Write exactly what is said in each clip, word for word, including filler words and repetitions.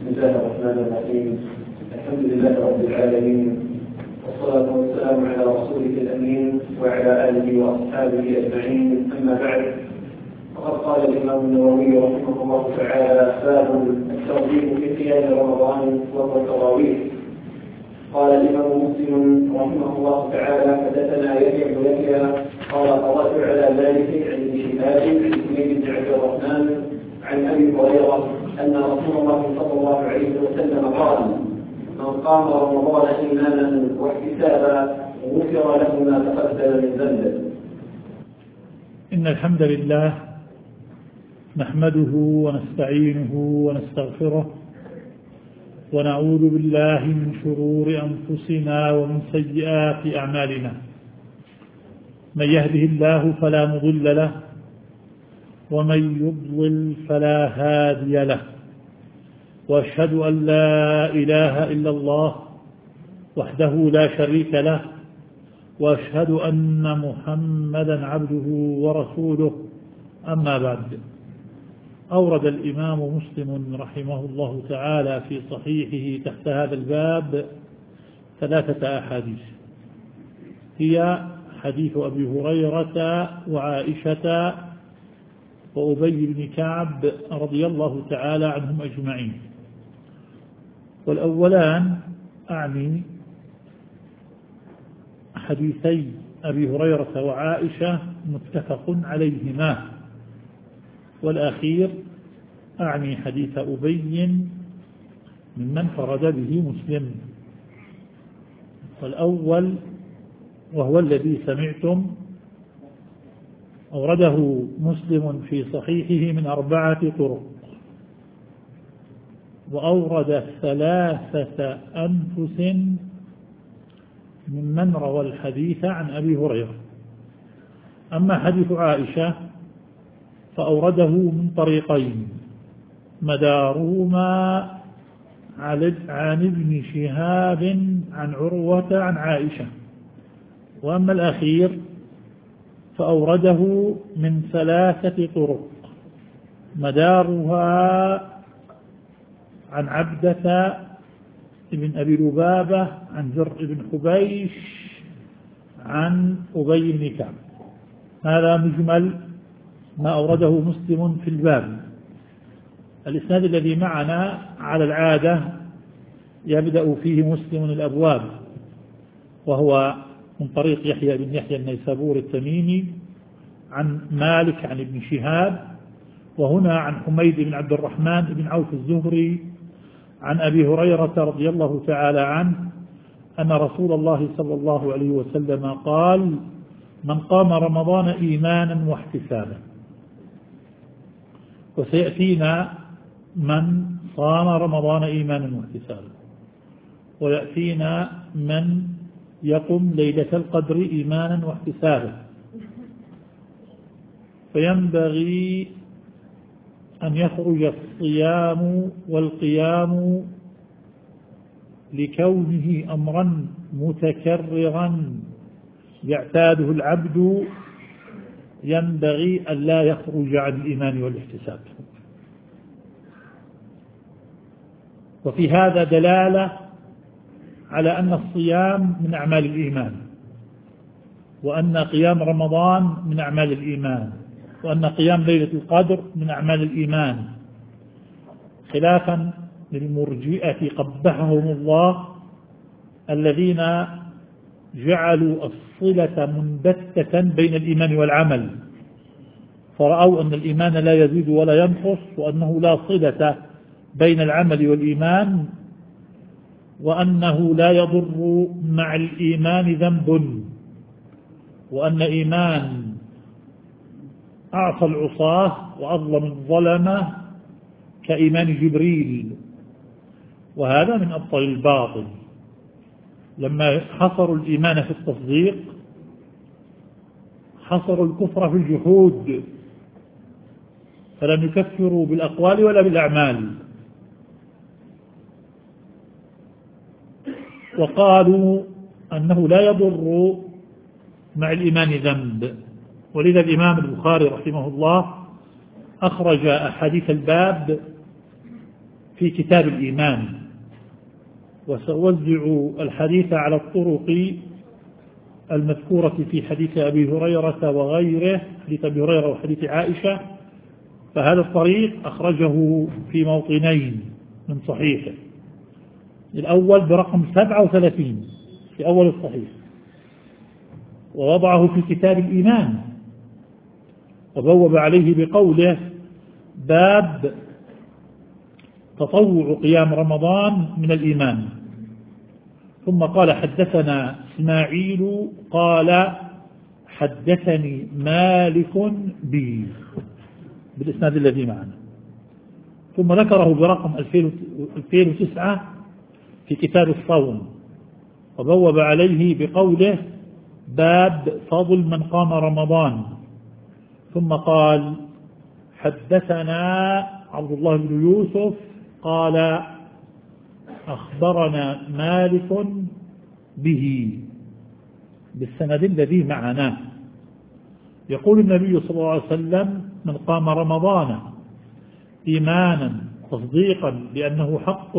الله الرحمن الرحيم. الحمد لله رب العالمين، والصلاة والسلام على رسوله الأمين وعلى آله وأصحابه أجمعين. أما بعد، فقد قال الإمام النووي رحمه الله تعالى: باب الترغيب في قيام رمضان والتراويح. قال الإمام مسلم رحمه الله تعالى: حدثنا يحيى بن يحيى قال قرأت على مالك عن ابن شهاب عن حميد بن عبد الرحمن عن أبي هريرة أن رسول الله صلى الله عليه وسلم قال: من قام رمضان إيمانا واحتسابا غفر له ما تقدم من ذنبه. إن الحمد لله نحمده ونستعينه ونستغفره ونعوذ بالله من شرور أنفسنا ومن سيئات أعمالنا. من يهده الله فلا مضل له ومن يضلل فلا هادي له، وأشهد أن لا إله إلا الله وحده لا شريك له، وأشهد أن محمدا عبده ورسوله. أما بعد، أورد الإمام مسلم رحمه الله تعالى في صحيحه تحت هذا الباب ثلاثة أحاديث، هي حديث أبي هريرة وعائشة وأبي بن كعب رضي الله تعالى عنهم أجمعين. والأولان أعني حديثي أبي هريرة وعائشة متفق عليهما، والأخير أعني حديث أبي ممن فرد به مسلم. والأول وهو الذي سمعتم أورده مسلم في صحيحه من أربعة طرق، وأورد ثلاثة أنفس ممن روى الحديث عن أبي هريرة. أما حديث عائشة فأورده من طريقين مدارهما عن ابن شهاب عن عروة عن عائشة، وأما الأخير فأورده من ثلاثة طرق مدارها عن عبدة بن أبي لبابة عن زر بن حبيش عن أبي بن كعب. هذا مجمل ما أورده مسلم في الباب. الإسناد الذي معنا على العادة يبدأ فيه مسلم الأبواب، وهو من طريق يحيى بن يحيى النيسابوري التميمي عن مالك عن ابن شهاب، وهنا عن حميد بن عبد الرحمن بن عوف الزهري عن أبي هريرة رضي الله تعالى عنه أن رسول الله صلى الله عليه وسلم قال: من قام رمضان إيمانا واحتسابا. وسيأتينا من صام رمضان إيمانا واحتسابا، ويأتينا من يقم ليلة القدر إيمانا واحتسابا. فينبغي أن يخرج الصيام والقيام لكونه أمرا متكررا يعتاده العبد، ينبغي أن لا يخرج عن الإيمان والاحتساب. وفي هذا دلالة على أن الصيام من أعمال الإيمان، وأن قيام رمضان من أعمال الإيمان، وأن قيام ليلة القدر من أعمال الإيمان، خلافا للمرجئة قبحهم الله الذين جعلوا الصلة منبتة بين الإيمان والعمل، فرأوا أن الإيمان لا يزيد ولا ينقص، وأنه لا صلة بين العمل والإيمان، وأنه لا يضر مع الإيمان ذنب، وأن إيمان أعصى العصاة وأظلم الظلمة كإيمان جبريل. وهذا من أبطل الباطل. لما حصروا الإيمان في التصديق حصروا الكفر في الجحود، فلم يكفروا بالأقوال ولا بالأعمال. وقالوا أنه لا يضر مع الإيمان ذنب. ولذا الإمام البخاري رحمه الله أخرج أحاديث الباب في كتاب الإيمان، وسأوزع الحديث على الطرق المذكورة في حديث أبي هريرة وغيره، حديث أبي هريرة وحديث عائشة. فهذا الطريق أخرجه في موطنين من صحيحه، الأول برقم سبعة وثلاثين في أول الصحيح، ووضعه في كتاب الإيمان وبوب عليه بقوله: باب تطوع قيام رمضان من الإيمان. ثم قال: حدثنا إسماعيل قال حدثني مالك بي، بالإسناد الذي معنا. ثم ذكره برقم ألفين وتسعة في كتاب الصوم وبوب عليه بقوله: باب فضل من قام رمضان. ثم قال: حدثنا عبد الله بن يوسف قال أخبرنا مالك به، بالسند الذي معنا. يقول النبي صلى الله عليه وسلم: من قام رمضان إيمانا تصديقا بأنه حق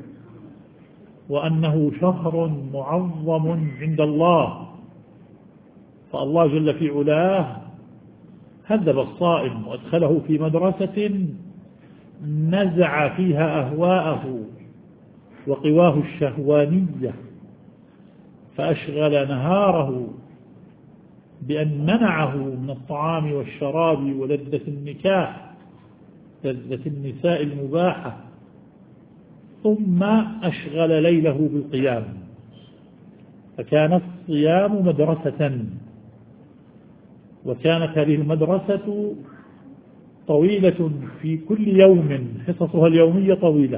وأنه شهر معظم عند الله، فالله جل في علاه هذب الصائم وادخله في مدرسة نزع فيها أهواءه وقواه الشهوانية، فأشغل نهاره بأن منعه من الطعام والشراب ولذة النكاح، لذة النساء المباحة، ثم أشغل ليله بالقيام، فكان الصيام مدرسة. وكانت هذه المدرسة طويلة في كل يوم، حصصها اليومية طويلة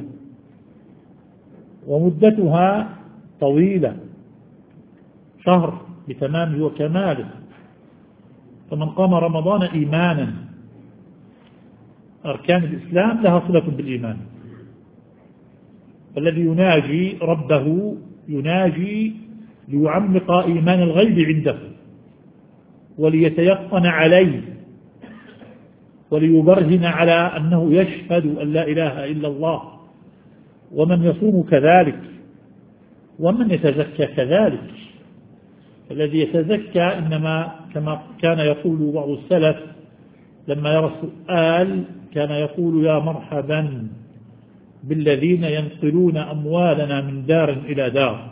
ومدتها طويلة، شهر بتمامه وكماله. فمن قام رمضان إيمانا، أركان الإسلام لها صلة بالإيمان، فالذي يناجي ربه يناجي ليعمق إيمان الغيب عنده وليتيقن عليه وليبرهن على أنه يشهد أن لا إله إلا الله. ومن يصوم كذلك ومن يتزكى كذلك. الذي يتزكى إنما كما كان يقول بعض السلف لما يرى السؤال كان يقول: يا مرحبا بالذين ينقلون أموالنا من دار إلى دار.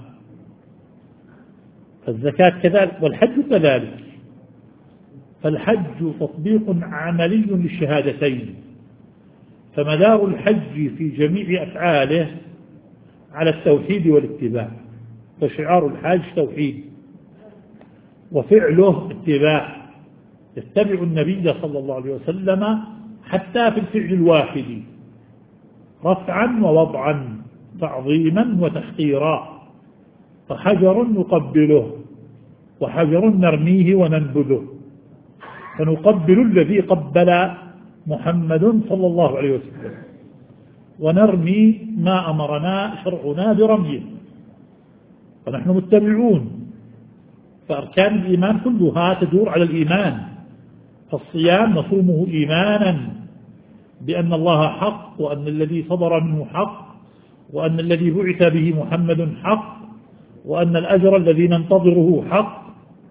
فالزكاة كذلك والحج كذلك. فالحج تطبيق عملي للشهادتين، فمدار الحج في جميع أفعاله على التوحيد والاتباع، فشعار الحج توحيد وفعله اتباع، يتبع النبي صلى الله عليه وسلم حتى في الفعل الواحد، رفعا ووضعا، تعظيما وتحقيرا، فحجر نقبله وحجر نرميه وننبذه، فنقبل الذي قبل محمد صلى الله عليه وسلم ونرمي ما أمرنا شرعنا برميه، فنحن متبعون. فأركان الإيمان كلها تدور على الإيمان. فالصيام نصومه إيمانا بأن الله حق، وأن الذي صدر منه حق، وأن الذي بعث به محمد حق، وأن الأجر الذي ننتظره حق.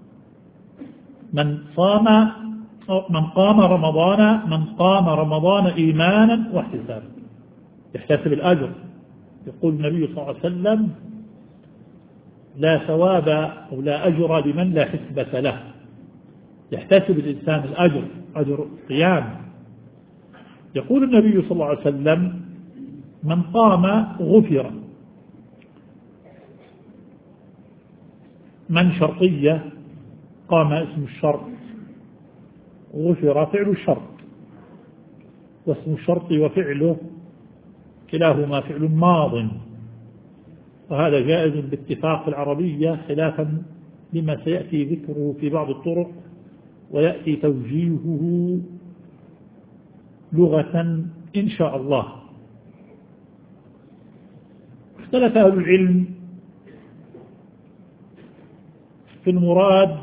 من صام من قام رمضان من قام رمضان إيمانا واحتسابا يحتسب الأجر. يقول النبي صلى الله عليه وسلم: لا ثواب أو لا أجر لمن لا حسبة له. يحتسب الإنسان الأجر، أجر القيام. يقول النبي صلى الله عليه وسلم: من قام غفر. من شرطية، قام اسم الشرط، غفر فعل الشرط، واسم الشرط وفعله كلاهما فعل ماض، وهذا جائز باتفاق العربية خلافا لما سيأتي ذكره في بعض الطرق ويأتي توجيهه لغة إن شاء الله. اختلف أهل العلم في المراد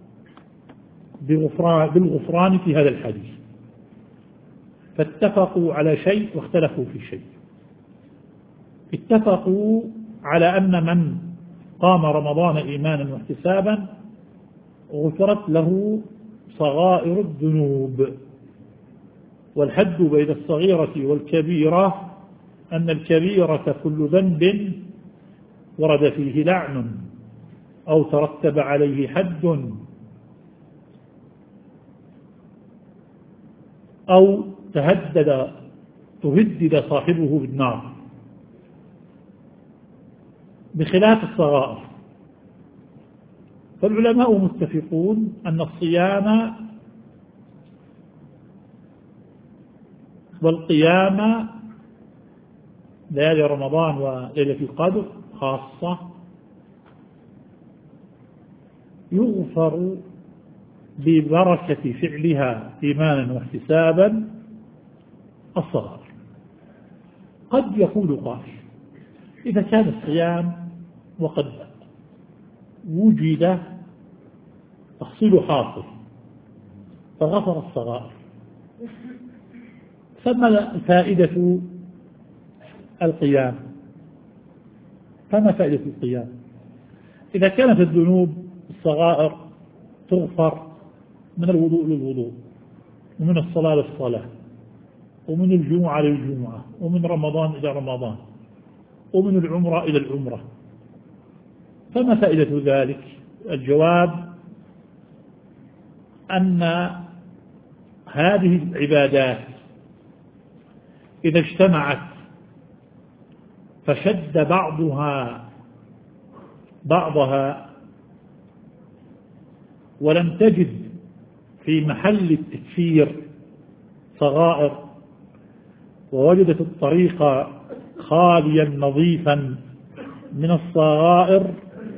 بالغفران في هذا الحديث، فاتفقوا على شيء واختلفوا في شيء. اتفقوا على أن من قام رمضان إيمانا واحتسابا غفرت له صغائر الذنوب. والحد بين الصغيرة والكبيرة أن الكبيرة كل ذنب ورد فيه لعن أو ترتب عليه حد أو تهدد تهدد صاحبه بالنار، بخلاف الصغائر. فالعلماء متفقون أن الصيام والقيام ليالي رمضان وليلة القدر خاصة يغفر ببركة فعلها إيمانا واحتسابا الصغائر. قد يقول قائل إذا كان الصيام وقد وجد تحصيل حاصل فغفر الصغائر، فما فائدة القيام؟ فما فائدة القيام إذا كانت الذنوب الصغائر تغفر من الوضوء للوضوء، ومن الصلاة للصلاة، ومن الجمعة للجمعة، ومن رمضان إلى رمضان، ومن العمرة إلى العمرة، فما فائدة ذلك؟ الجواب أن هذه العبادات إذا اجتمعت فشد بعضها بعضها ولم تجد في محل التكفير صغائر، ووجدت الطريق خاليا نظيفا من الصغائر،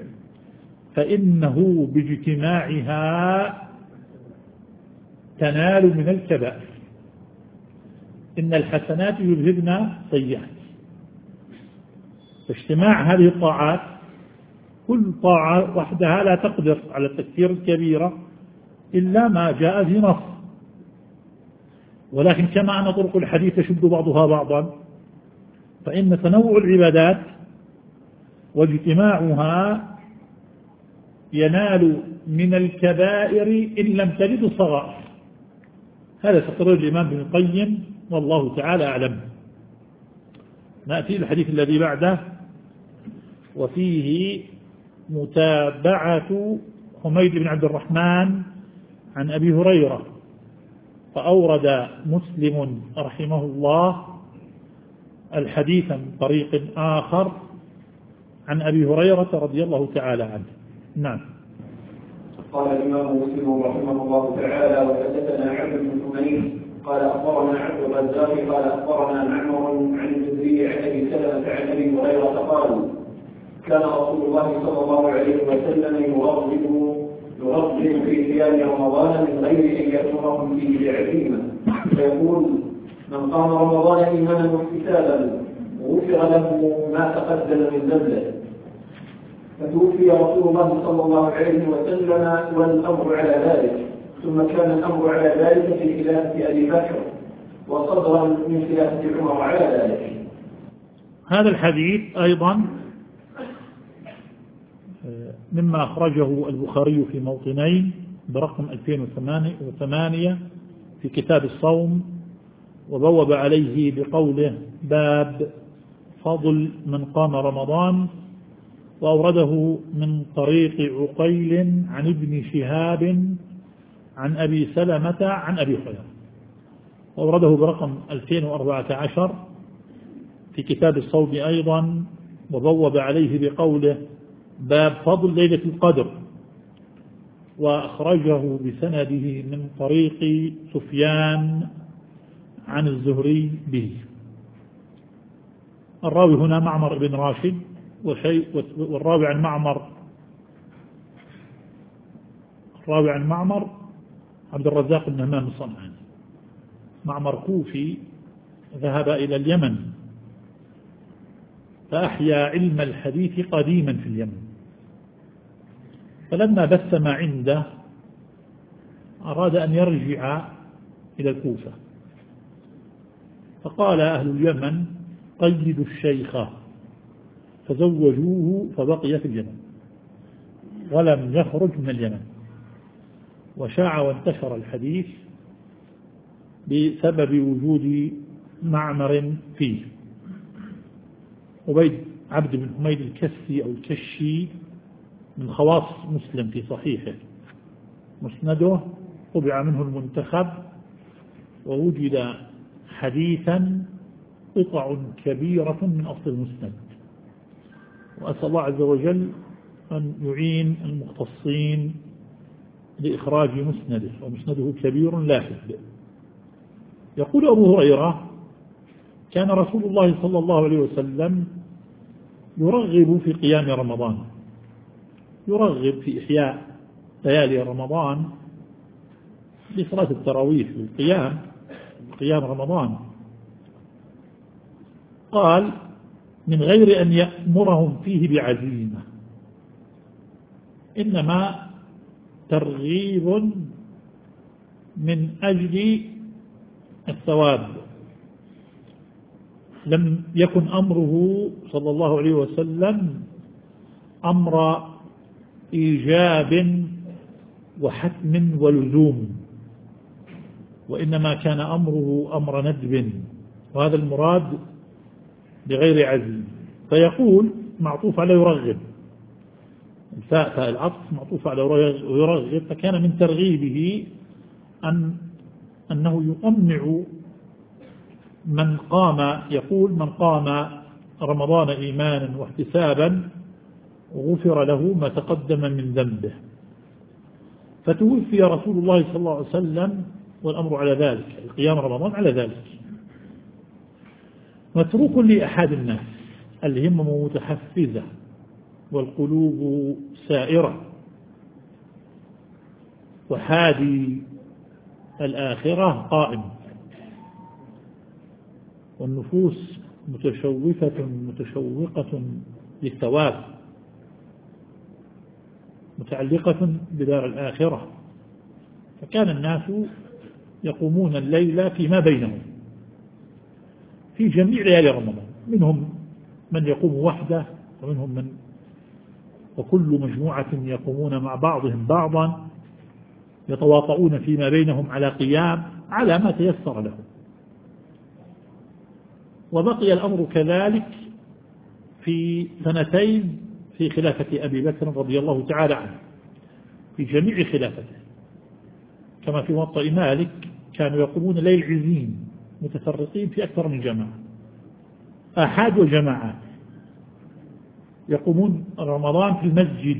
فإنه باجتماعها تنال من الكبائر. إن الحسنات يذهبن سيئات. فاجتماع هذه الطاعات، كل طاعة وحدها لا تقدر على التكفير الكبيرة إلا ما جاء في نص، ولكن كما أن طرق الحديث تشد بعضها بعضا، فإن تنوع العبادات واجتماعها ينال من الكبائر إن لم تجد الصغائر. هذا تقرير الإمام ابن القيم والله تعالى أعلم. نأتي الحديث الذي بعده، وفيه متابعة حميد بن عبد الرحمن عن أبي هريرة، فأورد مسلم رحمه الله الحديث من طريق آخر عن أبي هريرة رضي الله تعالى عنه. نعم. قال الإمام مسلم رحمه الله تعالى: وحدثنا عبد بن حميد قال أخبرنا عبد الرزاق قال أخبرنا معمر عن الزهري عن أبي سلمة عن أبي هريرة قال: كان رسول الله صلى الله عليه وسلم يرغب يرغب في صيام رمضان من غير أن يأمرهم فيه بعزيمة، فيقول: من قام رمضان إيمانا واحتسابا غفر له ما تقدم من ذنبه. فتوفي رسول الله صلى الله عليه وسلم والأمر على ذلك، ثم كان الأمر على ذلك في خلافة أبي بكر، وصدرا من خلافة عمر على ذلك. هذا الحديث أيضا مما أخرجه البخاري في موطنين برقم ألفين وثمانية في كتاب الصوم، وبوب عليه بقوله: باب فضل من قام رمضان، وأورده من طريق عقيل عن ابن شهاب عن أبي سلمة عن أبي هريرة، وأورده برقم ألفين وأربعة عشر في كتاب الصوم أيضا، وبوب عليه بقوله: باب فضل ليلة القدر، وأخرجه بسنده من طريق سفيان عن الزهري به. الراوي هنا معمر بن راشد، والراوي عن معمر الراوي عن معمر عبد الرزاق بن همام الصنعاني. معمر كوفي ذهب إلى اليمن فأحيا علم الحديث قديما في اليمن، فلما بث ما عنده أراد أن يرجع إلى الكوفة، فقال أهل اليمن: قيدوا الشيخ فزوجوه فبقي في اليمن ولم يخرج من اليمن. وشاع وانتشر الحديث بسبب وجود معمر فيه. عبيد عبد بن حميد الكسي أو الكشي من خواص مسلم في صحيحه، مسنده طبع منه المنتخب، ووجد حديثا قطع كبيرة من أصل المسند. وأسأل الله عز وجل أن يعين المختصين لإخراج مسنده، ومسنده كبير لاحق. يقول أبو هريرة: كان رسول الله صلى الله عليه وسلم يرغب في قيام رمضان، يرغب في إحياء ليالي رمضان لصلاة التراويح والقيام قيام رمضان. قال: من غير أن يأمرهم فيه بعزيمة، إنما ترغيب من أجل الثواب. لم يكن أمره صلى الله عليه وسلم أمر إيجاب وحتم ولزوم، وإنما كان أمره أمر ندب، وهذا المراد بغير عزم. فيقول معطوف على يرغب، الفاء العطف معطوف على يرغب، فكان من ترغيبه أن أنه يطمع من قام، يقول: من قام رمضان إيمانا واحتسابا غفر له ما تقدم من ذنبه. فتوفي رسول الله صلى الله عليه وسلم والأمر على ذلك، القيام رمضان على ذلك. متروك لأحد الناس، الهمم متحفزة والقلوب سائرة، وحادي الآخرة قائم، والنفوس متشوفة متشوقة للثواب، متعلقة بدار الآخرة. فكان الناس يقومون الليل فيما بينهم في جميع ليالي رمضان، منهم من يقوم وحده، ومنهم من وكل مجموعة يقومون مع بعضهم بعضا، يتواطؤون فيما بينهم على قيام على ما تيسر لهم. وبقي الأمر كذلك في سنتين في خلافة أبي بكر رضي الله تعالى عنه، في جميع خلافته، كما في موطأ مالك كانوا يقومون ليل عزين متفرقين في أكثر من جماعة، آحاد وجماعات، يقومون رمضان في المسجد،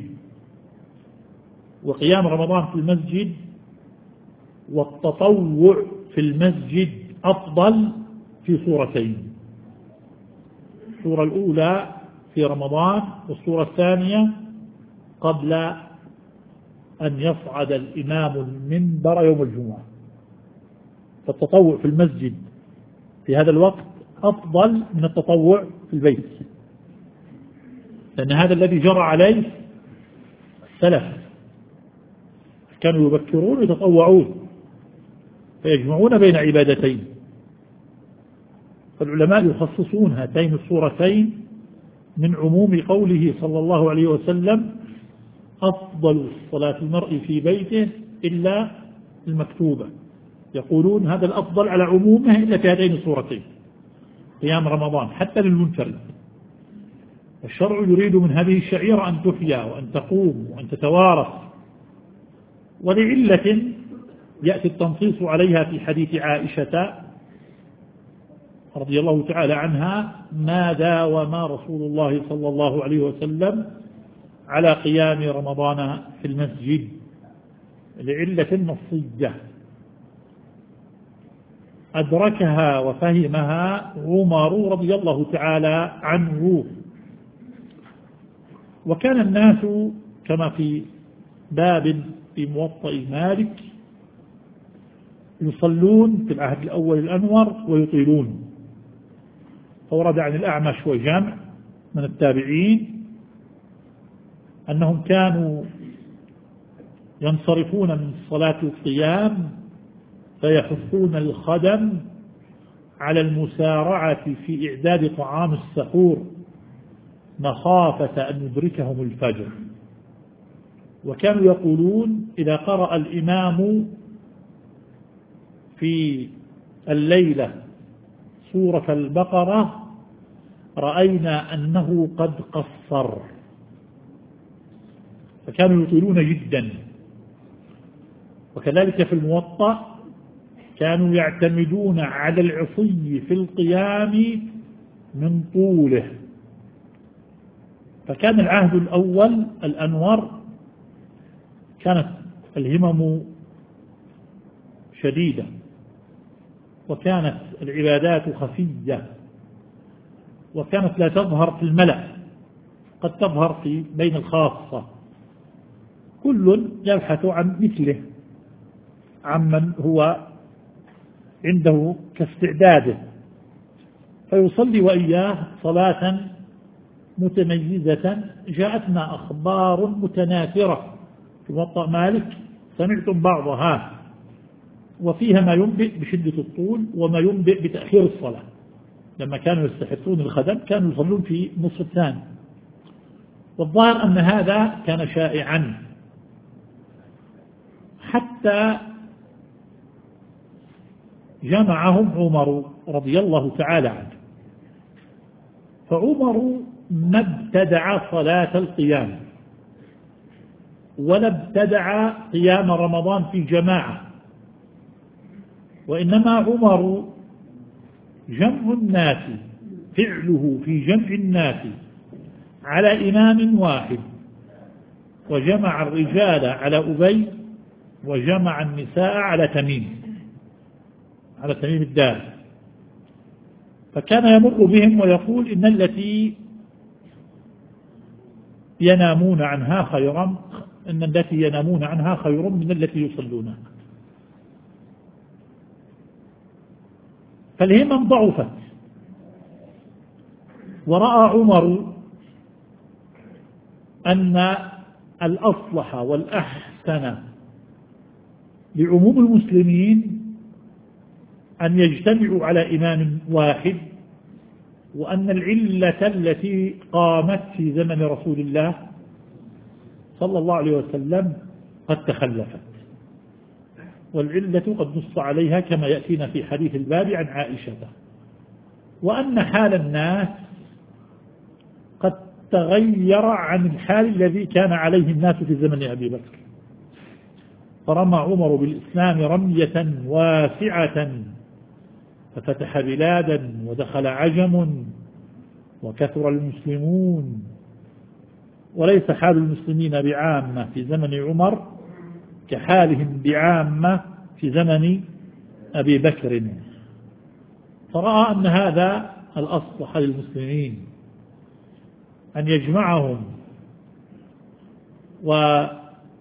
وقيام رمضان في المسجد والتطوع في المسجد أفضل في صورتين: الصورة الأولى في رمضان، والصورة الثانية قبل أن يصعد الإمام المنبر يوم الجمعة. فالتطوع في المسجد في هذا الوقت أفضل من التطوع في البيت، لأن هذا الذي جرى عليه السلف، كانوا يبكرون ويتطوعون فيجمعون بين عبادتين. فالعلماء يخصصون هاتين الصورتين من عموم قوله صلى الله عليه وسلم: أفضل صلاة المرء في بيته إلا المكتوبة. يقولون هذا الأفضل على عمومه إلا في هاتين الصورتين، قيام رمضان حتى للمنفرد. الشرع يريد من هذه الشعيرة أن تحيا وأن تقوم وأن تتوارث، ولعلة يأتي التنصيص عليها في حديث عائشة رضي الله تعالى عنها: ما داوم رسول الله صلى الله عليه وسلم على قيام رمضان في المسجد، لعلة نصية أدركها وفهمها عمر رضي الله تعالى عنه. وكان الناس كما في باب في موطأ مالك يصلون في العهد الأول الأنور ويطيلون. فورد عن الأعمش وجمع من التابعين أنهم كانوا ينصرفون من صلاة القيام فيحثون الخدم على المسارعة في إعداد طعام السحور، مخافة أن يدركهم الفجر. وكانوا يقولون إذا قرأ الإمام في الليلة سورة البقرة رأينا أنه قد قصر، فكانوا يطيلون جدا. وكذلك في الموطأ كانوا يعتمدون على العصي في القيام من طوله. فكان العهد الأول الأنور كانت الهمم شديدة، وكانت العبادات خفية، وكانت لا تظهر في الملأ، قد تظهر في بين الخاصة، كل يبحث عن مثله، عمن هو عنده كاستعداده، فيصلي وإياه صلاة متميزة. جاءتنا أخبار متناثرة في موطأ مالك سمعتم بعضها، وفيها ما ينبئ بشدة الطول وما ينبئ بتأخير الصلاة. لما كانوا يستحقون الخدم كانوا يصلون في نصف الثاني، والظاهر أن هذا كان شائعا حتى جمعهم عمر رضي الله تعالى عنه. فعمر ما ابتدع صلاة القيام ولا ابتدع قيام رمضان في جماعة، وإنما عمر جمع الناس، فعله في جمع الناس على إمام واحد، وجمع الرجال على أبي، وجمع النساء على تميم، على تميم الدار. فكان يمر بهم ويقول إن التي ينامون عنها خيرا إن التي ينامون عنها خير من التي يصلونها. فالهمم ضعفت، ورأى عمر أن الأصلح والأحسن لعموم المسلمين أن يجتمعوا على إمام واحد، وأن العلة التي قامت في زمن رسول الله صلى الله عليه وسلم قد تخلفت، والعلة قد نص عليها كما يأتينا في حديث الباب عن عائشة، وأن حال الناس قد تغير عن الحال الذي كان عليه الناس في زمن أبي بكر. فرمى عمر بالإسلام رمية واسعة، ففتح بلادا ودخل عجم وكثر المسلمون، وليس حال المسلمين بعامة في زمن عمر كحالهم بعامة في زمن أبي بكر. فرأى أن هذا الأصلح للمسلمين، أن يجمعهم وأن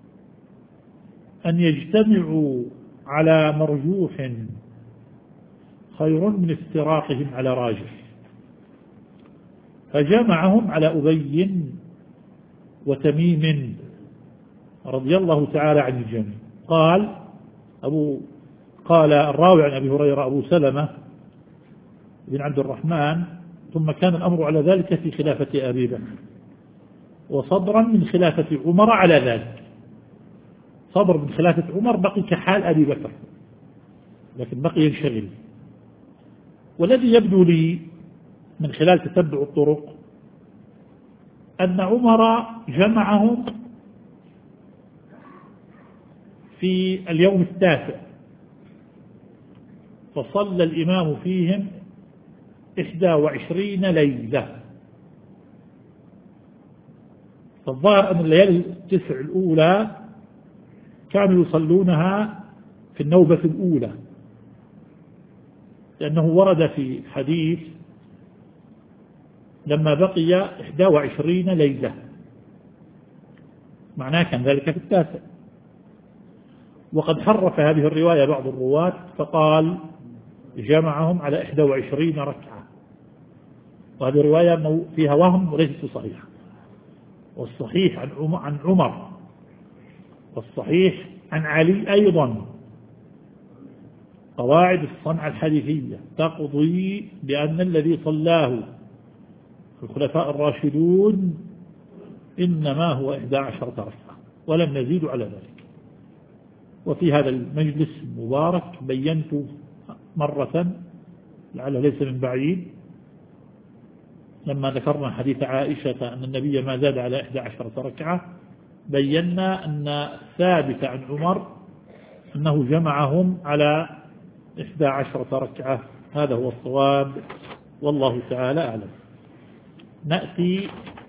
يجتمعوا على مرجوح خير من افتراقهم على راجح. فجمعهم على أبي وتميم رضي الله تعالى عن الجميع. قال أبو قال الراوي عن أبي هريرة أبو سلمة بن عبد الرحمن: ثم كان الأمر على ذلك في خلافة أبي بكر، وصبرا من خلافة عمر على ذلك. صبر من خلافة عمر بقي كحال أبي بكر، لكن بقي ينشغل. والذي يبدو لي من خلال تتبع الطرق أن عمر جمعهم في اليوم التاسع، فصلى الإمام فيهم إحدى وعشرين ليلة. فالظاهر أن الليالي التسع الأولى كانوا يصلونها في النوبة الأولى، لأنه ورد في حديث لما بقي إحدى وعشرين ليلة، معناه كان ذلك في التاسع. وقد حرف هذه الرواية بعض الرواة فقال جمعهم على إحدى وعشرين ركعة، وهذه الرواية فيها وهم وليست صحيحة. والصحيح عن عمر والصحيح عن علي أيضا. قواعد الصنعة الحديثية تقضي بأن الذي صلاه الخلفاء الراشدون إنما هو إحدى عشرة ركعة ولم نزيد على ذلك. وفي هذا المجلس المبارك بينت مرة لعله ليس من بعيد لما ذكرنا حديث عائشة أن النبي ما زاد على إحدى عشرة ركعة، بينا أن ثابت عن عمر أنه جمعهم على إحدى عشرة ركعة. هذا هو الصواب والله تعالى أعلم. نأتي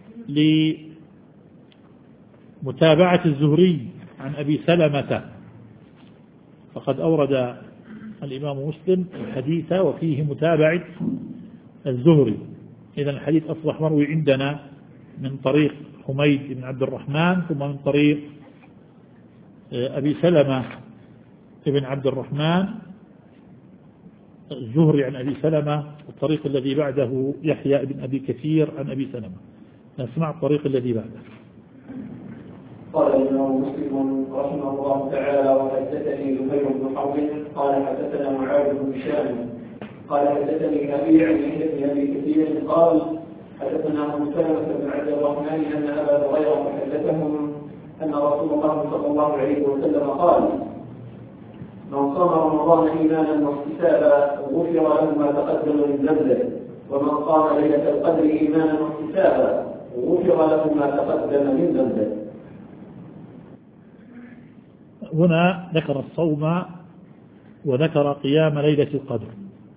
لمتابعة الزهري عن أبي سلمة، فقد أورد الإمام مسلم الحديث وفيه متابعة الزهري. إذا الحديث أصبح مروي عندنا من طريق حميد بن عبد الرحمن، ثم من طريق أبي سلمة بن عبد الرحمن الزهري عن أبي سلمة، الطريق الذي بعده يحيى بن أبي كثير عن أبي سلمة. نسمع الطريق الذي بعده. قال الإمام مسلم رحمه الله تعالى: وحدثني زهير بن حرب قال حدثنا معاذ بن هشام قال حدثني أبي عن يحيى بن أبي كثير قال حدثنا أبو سلمة بن عبد الرحمن أن أبا هريرة حدثهم أن رسول الله صلى الله عليه وسلم قال: من صام رمضان إيمانا واحتسابا غفر له ما تقدم من ذنبه، ومن قام ليلة القدر إيمانا واحتسابا غفر له ما تقدم من ذنبه. هنا ذكر الصوم وذكر قيام ليلة القدر،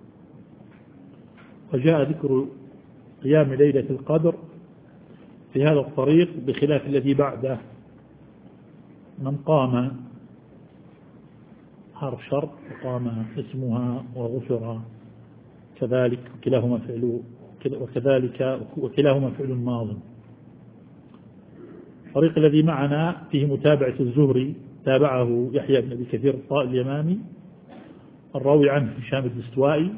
وجاء ذكر قيام ليلة القدر في هذا الطريق بخلاف الذي بعده: من قام حرف شرط وقام اسمها وغفر كذلك، وكلاهما فعل وكذلك وكلاهما فعل ماض. الطريق الذي معنا فيه متابعة الزهري، تابعه يحيى بن أبي كثير الطائي اليمامي، الراوي عنه هشام الدستوائي،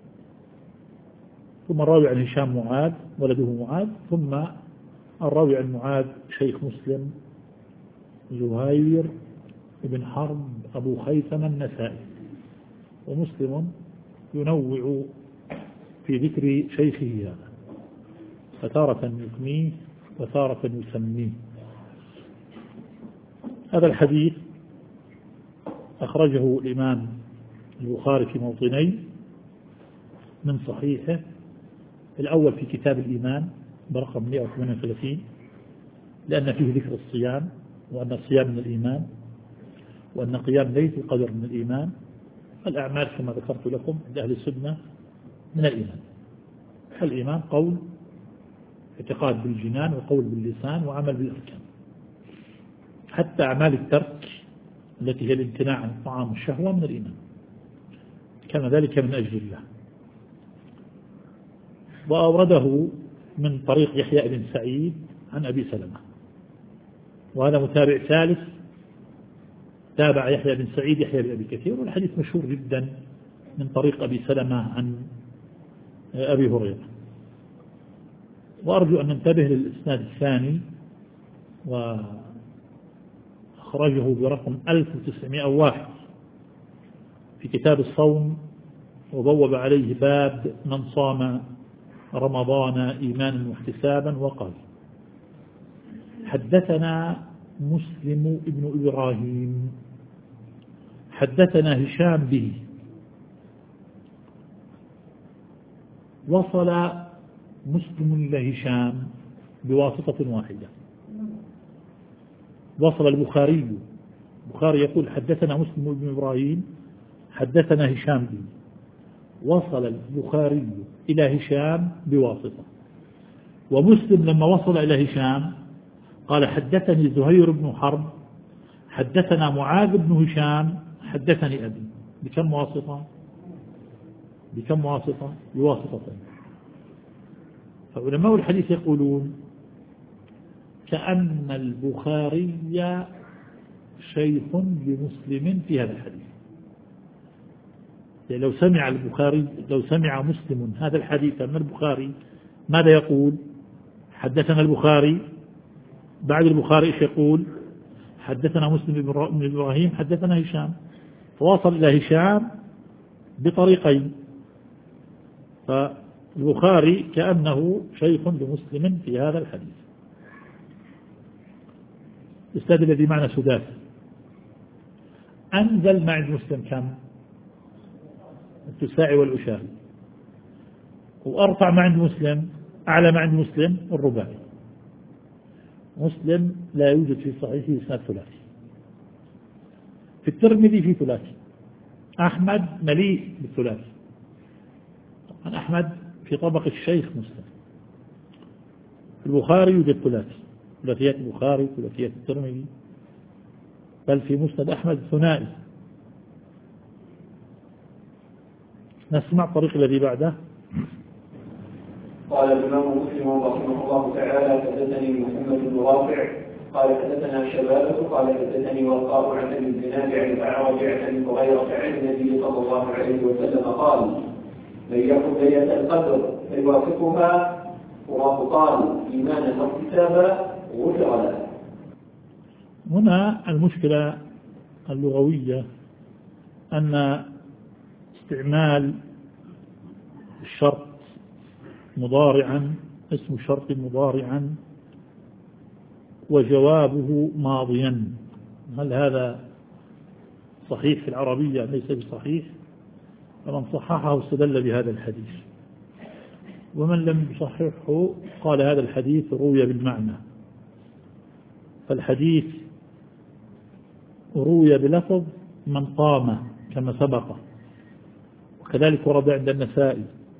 ثم الراوي عن هشام معاذ ولده معاذ، ثم الراوي عن معاذ شيخ مسلم زهير بن حرب أبو خيثم النسائي. ومسلم ينوع في ذكر شيخه هذا، فتارة يكنيه وتارة يسميه. هذا الحديث أخرجه الإمام البخاري في موطنين من صحيحه: الأول في كتاب الإيمان برقم مئة وثمانية وثلاثين، لأن فيه ذكر الصيام، وأن الصيام من الإيمان، وأن قيام ليلة القدر من الإيمان. الأعمال كما ذكرت لكم عند أهل السنة من الإيمان. الإيمان قول اعتقاد بالجنان وقول باللسان وعمل بالأركان. حتى أعمال الترك التي هي الامتناع عن الطعام والشهوة من الإيمان، كان ذلك من أجل الله. وأورده من طريق يحيى بن سعيد عن أبي سلمة، وهذا متابع ثالث تابع يحيى بن سعيد يحيى بن أبي كثير، والحديث مشهور جدا من طريق أبي سلمة عن أبي هريرة. وأرجو أن ننتبه للإسناد الثاني، وأخرجه برقم ألف وتسعمائة وواحد في كتاب الصوم، وبوب عليه باب من صام رمضان إيمانا واحتسابا، وقال: حدثنا مسلم ابن إبراهيم حدثنا هشام به. وصل مسلم إلى هشام بواسطة واحدة. وصل البخاري، البخاري يقول: حدثنا مسلم ابن إبراهيم حدثنا هشام به. وصل البخاري إلى هشام بواسطة. ومسلم لما وصل إلى هشام قال: حدثني زهير بن حرب حدثنا معاذ بن هشام حدثني أبي. بكم واسطة؟ بكم واسطة؟ بواسطتين. فعلماء الحديث يقولون كأن البخاري شيخ لمسلم في هذا الحديث. يعني لو سمع البخاري لو سمع مسلم هذا الحديث من البخاري ماذا يقول؟ حدثنا البخاري. بعد البخاري ايش يقول؟ حدثنا مسلم بن إبراهيم حدثنا هشام. فواصل إلى هشام بطريقين. البخاري كأنه شيخ لمسلم في هذا الحديث. الإسناد الذي معنا سداسي أنزل مع مسلم كم؟ التساعي والأشاري. وأرفع مع عند مسلم، أعلى مع عند مسلم الرباعي. مسلم لا يوجد في صحيحه إسناد ثلاثي. في الترمذي في ثلاثي. أحمد مليء بالثلاثي. طبعا أحمد في طبق الشيخ مسلم. في البخاري يوجد ثلاثي، ثلاثيات البخاري، ثلاثيات الترمذي، بل في مسند أحمد ثنائي. نسمع الطريق الذي بعده. قال الإمام مسلم رحمه الله تعالى: حدثني محمد بن رافع قال حدثنا شبابة قال حدثني وقاء عن ابي الزناد عن الأعرج عن ابي هريرة عن النبي صلى الله عليه وسلم قال: من يكن ليلة القدر فيوافقها وراه قال إيمانا واحتسابا غفر له. هنا المشكلة اللغوية أن استعمال الشرط مضارعا، اسم شرط مضارعا وجوابه ماضيا، هل هذا صحيح في العربية؟ ليس بصحيح. فمن صححه استدل بهذا الحديث، ومن لم يصححه قال هذا الحديث روي بالمعنى. فالحديث روي بلفظ من قام كما سبق، وكذلك ورد عند النسائي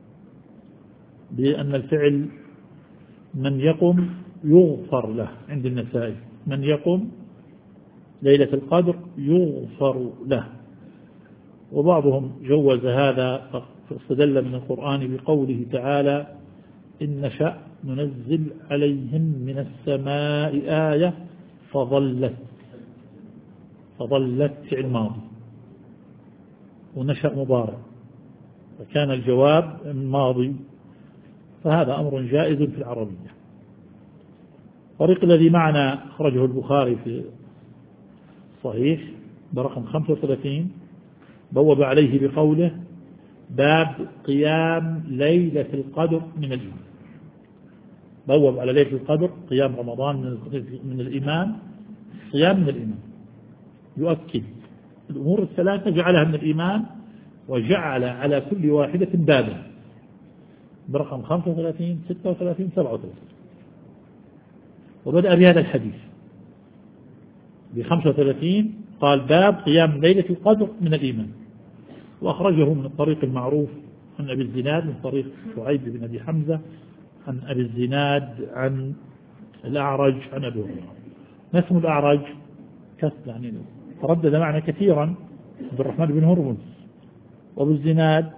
بأن الفعل من يقم يغفر له عند النسائي، من يقم ليلة القدر يغفر له. وبعضهم جوز هذا فاستدل من القرآن بقوله تعالى: إن نشأ ننزل عليهم من السماء آية فظلت فظلت فعل ماضي ونشأ مضارع، فكان الجواب الماضي، فهذا أمر جائز في العربية. الطريق الذي معنا أخرجه البخاري في صحيح برقم خمسة وثلاثين، بوب عليه بقوله: باب قيام ليلة القدر من الإيمان. بوب على ليلة القدر قيام رمضان من الإيمان، صيام من الإيمان، يؤكد الأمور الثلاثة جعلها من الإيمان، وجعل على كل واحدة بابا برقم خمسة وثلاثين ستة وثلاثين سبعة وثلاثين. وبدأ بهذا الحديث ب خمسة وثلاثين قال: باب قيام ليلة القدر من الإيمان، وأخرجه من الطريق المعروف عن أبي الزناد من طريق شعيب بن أبي حمزة عن أبي الزناد عن الأعرج عن أبي هريرة. اسم الأعرج يعني تردد معنا كثيرا عبد الرحمن بن هرمز. وأبو الزناد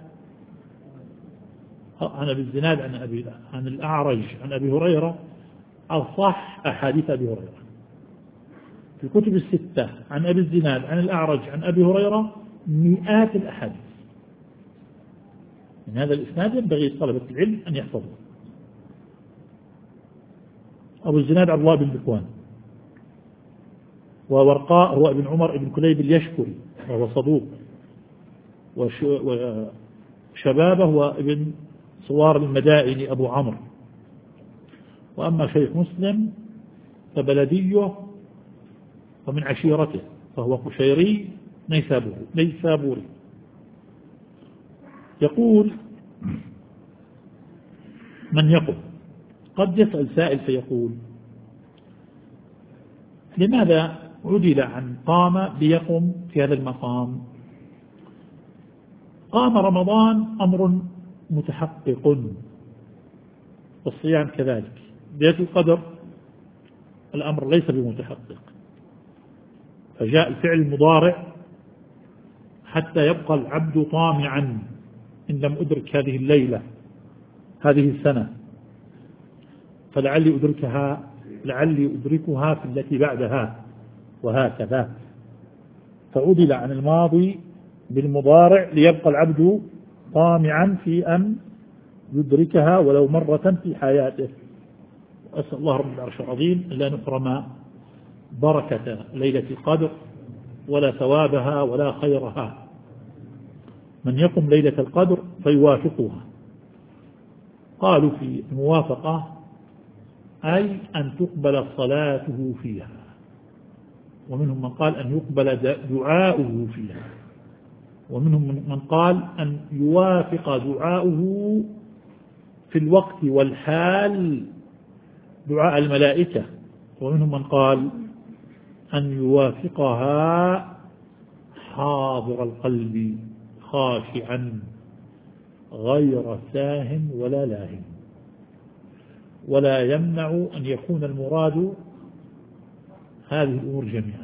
عن أبي الزناد عن أبي عن الأعرج عن أبي هريرة أصح أحاديث أبي هريرة في الكتب الستة. عن أبي الزناد عن الأعرج عن أبي هريرة مئات الأحاديث. من هذا الإسناد ينبغي طلبة العلم أن يحفظوه. أبو الزناد عبد الله بن ذكوان، وورقاء هو ابن عمر ابن كليب اليشكري وهو صدوق، وشبابه هو ابن صوار المدائن أبو عمرو. وأما شيخ مسلم فبلديه ومن عشيرته، فهو قشيري نيسابوري نيسابوري. يقول: من يقم. قد يسأل سائل فيقول: لماذا عدل عن قام بيقم في هذا المقام؟ قام رمضان أمر متحقق، والصيام كذلك. ليلة القدر الأمر ليس بمتحقق، فجاء الفعل المضارع حتى يبقى العبد طامعا إن لم أدرك هذه الليلة هذه السنة فلعلي أدركها لعلي أدركها في التي بعدها، وهكذا. فعدل عن الماضي بالمضارع ليبقى العبد طامعا في أن يدركها ولو مرة في حياته. أسأل الله رب العرش العظيم لا نحرم بركة ليلة القدر ولا ثوابها ولا خيرها. من يقم ليلة القدر فيوافقها قالوا في الموافقة أي أن تقبل صلاته فيها، ومنهم من قال أن يقبل دعاؤه فيها، ومنهم من قال أن يوافق دعاؤه في الوقت والحال دعاء الملائكة، ومنهم من قال أن يوافقها حاضر القلب خاشعا غير ساه ولا لاهٍ. ولا يمنع أن يكون المراد هذه الأمور جميعا،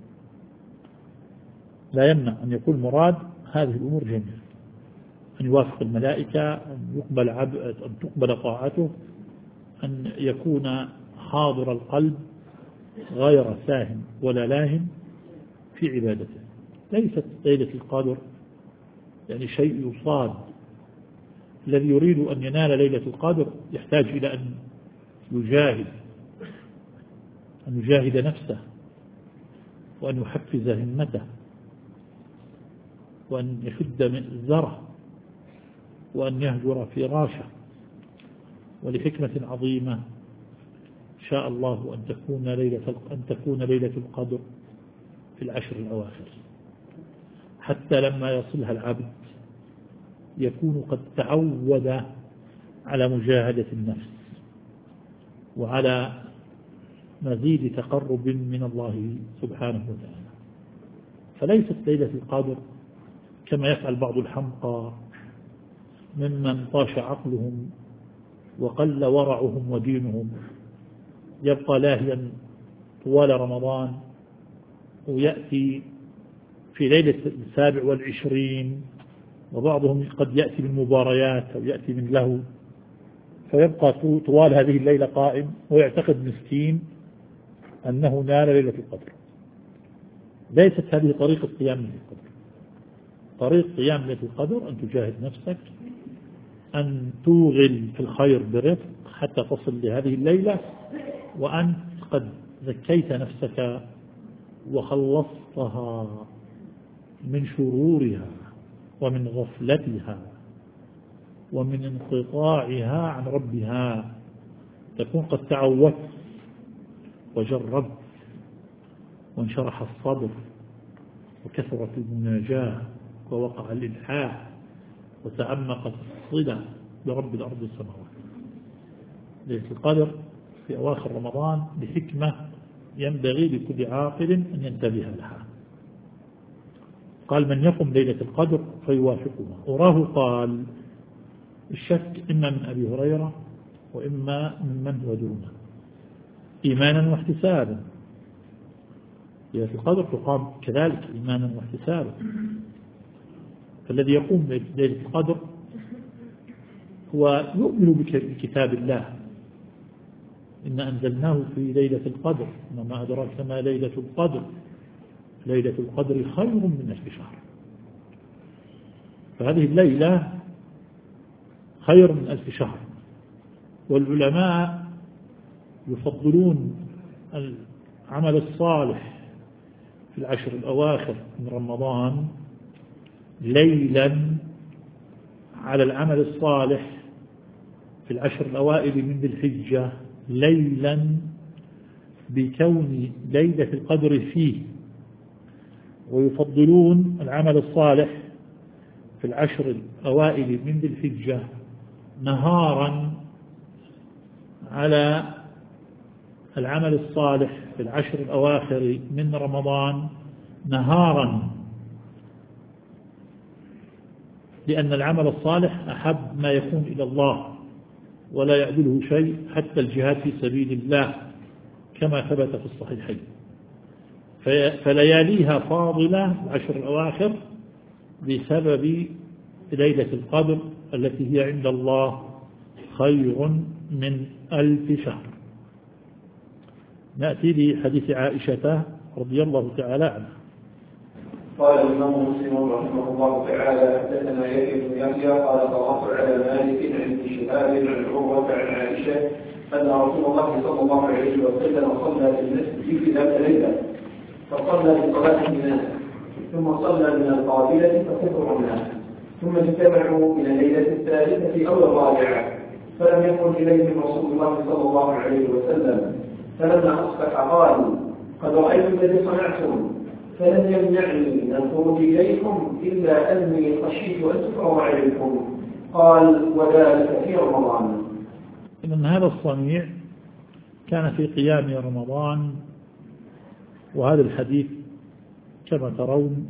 لا يمنع أن يكون مراد هذه الأمور جميعا، أن يوافق الملائكة، أن يقبل عبد، أن تقبل طاعته، أن يكون حاضر القلب غير ساه ولا لاه في عبادته. ليست ليلة القدر يعني شيء يصاد. الذي يريد أن ينال ليلة القدر يحتاج إلى أن يجاهد أن يجاهد نفسه، وأن يحفز همته، وأن يشد مئزره، وأن يهجر فراشه. ولحكمة عظيمة شاء الله أن تكون ليلة أن تكون ليلة القدر في العشر الأواخر، حتى لما يصلها العبد يكون قد تعود على مجاهدة النفس وعلى مزيد تقرب من الله سبحانه وتعالى. فليست ليلة القدر كما يفعل بعض الحمقى ممن طاش عقلهم وقل ورعهم ودينهم، يبقى لاهيا طوال رمضان، ويأتي في ليلة السابع والعشرين، وبعضهم قد يأتي من مباريات أو يأتي من لهو، فيبقى طوال هذه الليلة قائم ويعتقد مسكين أنه نال ليلة القدر. ليست هذه طريقة قيام ليلة القدر. طريق قيام ليلة القدر أن تجاهد نفسك، أن توغل في الخير برفق حتى تصل لهذه الليلة، وأنت قد زكيت نفسك وخلصتها من شرورها ومن غفلتها ومن انقطاعها عن ربها. تكون قد تعودت وجربت وانشرح الصدر وكثرت المناجاة ووقع الإلحاح وتعمقت الصلة برب الأرض والسماوات. ليلة القدر في أواخر رمضان بحكمة ينبغي لكل عاقل أن ينتبه لها. قال من يقم ليلة القدر فيوافقها. وراه قال الشك إما من أبي هريرة وإما ممن هو دونه إيمانا واحتسابا. ليلة القدر تقام كذلك إيمانا واحتسابا. فالذي يقوم ليلة القدر هو يؤمن بكتاب الله، إن أنزلناه في ليلة القدر، وما أدراك ما ليلة القدر، ليلة القدر خير من ألف شهر. فهذه الليلة خير من ألف شهر. والعلماء يفضلون العمل الصالح في العشر الأواخر من رمضان ليلا على العمل الصالح في العشر الأوائل من ذي الحجة ليلا، بكون ليلة القدر فيه. ويفضلون العمل الصالح في العشر الأوائل من ذي الحجة نهارا على العمل الصالح في العشر الأواخر من رمضان نهارا، لأن العمل الصالح أحب ما يكون إلى الله ولا يعدله شيء حتى الجهاد في سبيل الله كما ثبت في الصحيحين. فلياليها فاضلة العشر الأواخر بسبب ليلة القدر التي هي عند الله خير من ألف شهر. نأتي لحديث عائشة رضي الله تعالى عنها. قال الإمام مسلم رحمه الله تعالى حدثنا يحيى بن يحيى قال قرأت على مالك عن ابن شهاب عن عروة عن عائشة أن رسول الله صلى الله عليه وسلم صلى في المسجد في ذات ليلة، فصلى بصلاة الناس ثم صلى من القابلة فكثروا منها، ثم اجتمعوا من الليلة الثالثة أو الرابعة، فلم يكن إليهم رسول الله صلى الله عليه وسلم، فلما أصبح قال: قد رأيت الذي صنعتم، فلم يمنعني من الخروج إليكم إلا أني خشيت أن تفرض عليكم. قال: وذلك في رمضان. إن هذا الصنيع كان في قيام رمضان، وهذا الحديث كما ترون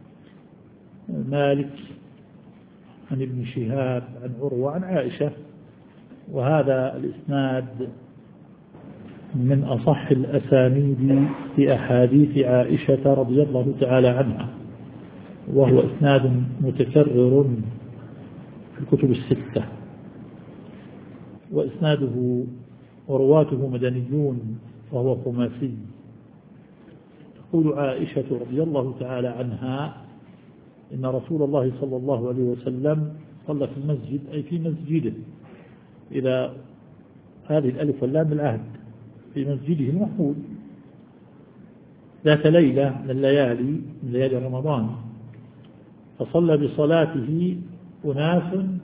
مالك عن ابن شهاب عن عروة عن عائشة، وهذا الإسناد من أصح الأسانيد في أحاديث عائشة رضي الله تعالى عنها، وهو إسناد متكرر في الكتب الستة، وإسناده ورواته مدنيون وهو خماسي. تقول عائشة رضي الله تعالى عنها: إن رسول الله صلى الله عليه وسلم صلى في المسجد، أي في مسجده، إلى هذه الألف واللام العهد، في مسجده المحمود، ذات ليلة من الليالي من ليالي رمضان، فصلى بصلاته أناس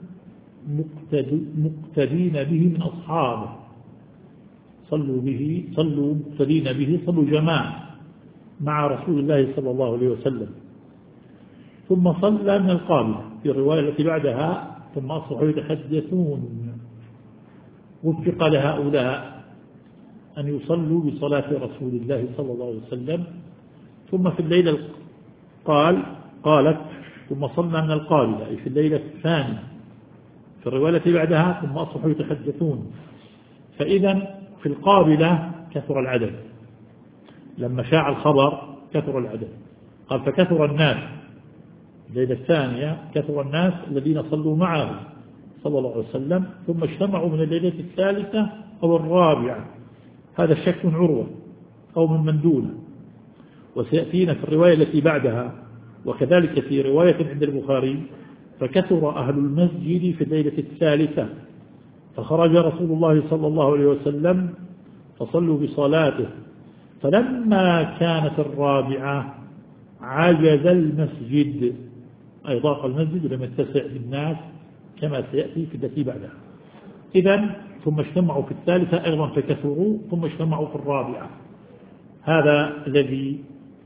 مقتدين به من أصحابه، صلوا به صلوا مقتدين به صلوا جماعة مع رسول الله صلى الله عليه وسلم، ثم صلى من القابلة في الرواية التي بعدها: ثم أصبحوا يتحدثون. وفق لهؤلاء أن يصلوا بصلاة رسول الله صلى الله عليه وسلم. ثم في الليلة قال قالت ثم صلى من القابلة، أي في الليلة الثانية في الرواية التي بعدها: ثم أصبحوا يتحدثون. فإذا في القابلة كثر العدد، لما شاع الخبر كثر العدد. قال: فكثر الناس. الليلة الثانية كثر الناس الذين صلوا معه صلى الله عليه وسلم، ثم اجتمعوا من الليلة الثالثة أو الرابعة، هذا الشك من عروة أو من من دونه، وسيأتينا في الرواية التي بعدها. وكذلك في رواية عند البخاري: فكثر أهل المسجد في الليلة الثالثة، فخرج رسول الله صلى الله عليه وسلم فصلوا بصلاته، فلما كانت الرابعة عجز المسجد، أي ضاق المسجد ولم يتسع للناس كما سيأتي في التي بعدها. إذن ثم اجتمعوا في الثالثة أيضا فكثروا، ثم اجتمعوا في الرابعة. هذا الذي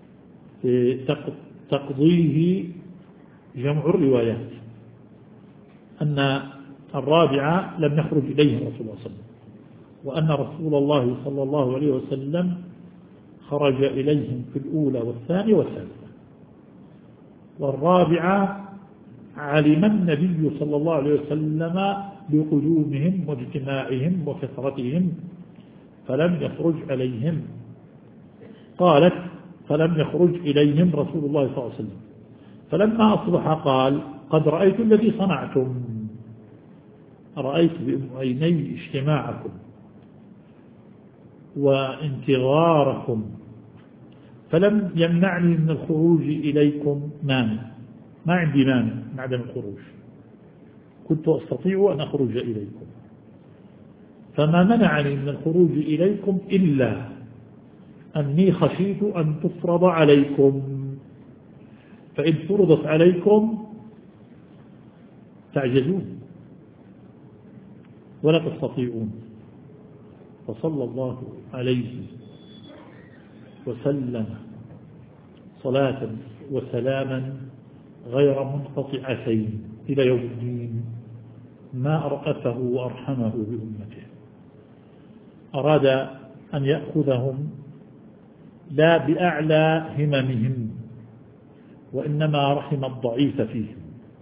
تقضيه جمع الروايات، أن الرابعة لم يخرج إليه رسول الله صلى الله عليه وسلم، وأن رسول الله صلى الله عليه وسلم خرج إليهم في الأولى والثانية والثالثة. والرابعة علم النبي صلى الله عليه وسلم بقدومهم واجتماعهم وكثرتهم فلم يخرج عليهم. قالت: فلم يخرج إليهم رسول الله صلى الله عليه وسلم، فلما أصبح قال: قد رأيت الذي صنعتم، رأيت بعيني اجتماعكم وانتظاركم، فلم يمنعني من الخروج إليكم مانع، ما عندي مانع من عدم الخروج، كنت أستطيع أن أخرج إليكم، فما منعني من الخروج إليكم إلا أني خشيت أن تفرض عليكم، فإن فرضت عليكم تعجزون ولا تستطيعون. فصلى الله عليه وسلم صلاة وسلاما غير منقطعتين إلى يوم الدين، ما أرأفه وأرحمه بأمته. أراد أن يأخذهم لا بأعلى هممهم، وإنما رحم الضعيف فيهم،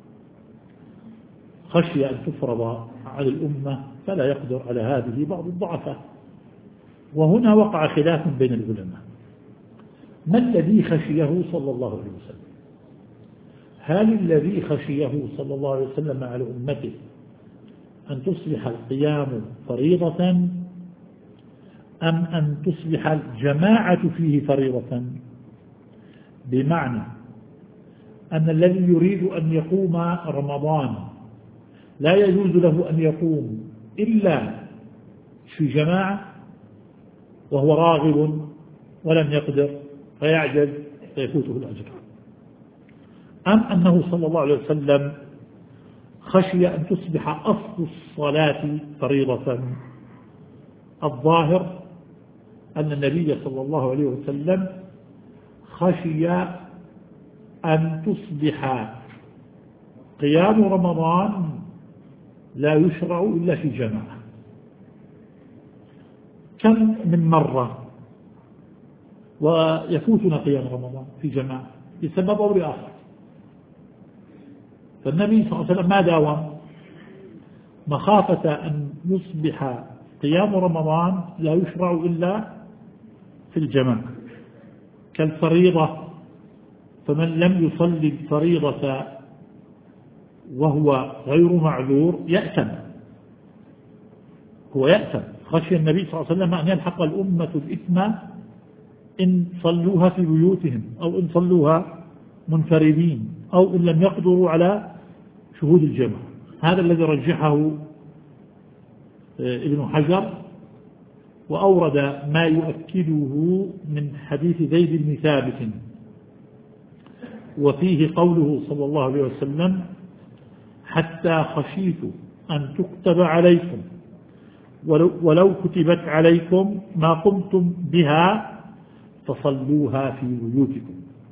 خشي أن تفرض على الأمة فلا يقدر على هذه بعض الضعفاء. وهنا وقع خلاف بين العلماء: ما الذي خشيه صلى الله عليه وسلم؟ هل الذي خشيه صلى الله عليه وسلم على أمته أن تصبح القيام فريضة، أم أن تصبح الجماعة فيه فريضة؟ بمعنى أن الذي يريد أن يقوم رمضان لا يجوز له أن يقوم إلا في جماعة وهو راغب ولم يقدر فيعجز فيفوته الأجر، أم أنه صلى الله عليه وسلم خشي أن تصبح أصل الصلاة فريضة. الظاهر أن النبي صلى الله عليه وسلم خشي أن تصبح قيام رمضان لا يشرع إلا في جماعة. كم من مرة ويفوتنا قيام رمضان في جماعة بسبب أو لآخر، فالنبي صلى الله عليه وسلم ما داوم مخافة أن يصبح قيام رمضان لا يشرع إلا في الجماعة كالفريضة، فمن لم يصلي الفريضة وهو غير معذور يأثم، هو يأثم. خشي النبي صلى الله عليه وسلم أن يلحق الأمة الإثم إن صلوها في بيوتهم أو إن صلوها منفردين أو إن لم يقدروا على شهود الجمع. هذا الذي رجحه ابن حجر، وأورد ما يؤكده من حديث زيد بن ثابت وفيه قوله صلى الله عليه وسلم: حتى خشيت أن تكتب عليكم ولو, ولو كتبت عليكم ما قمتم بها فصلوها في بيوتكم.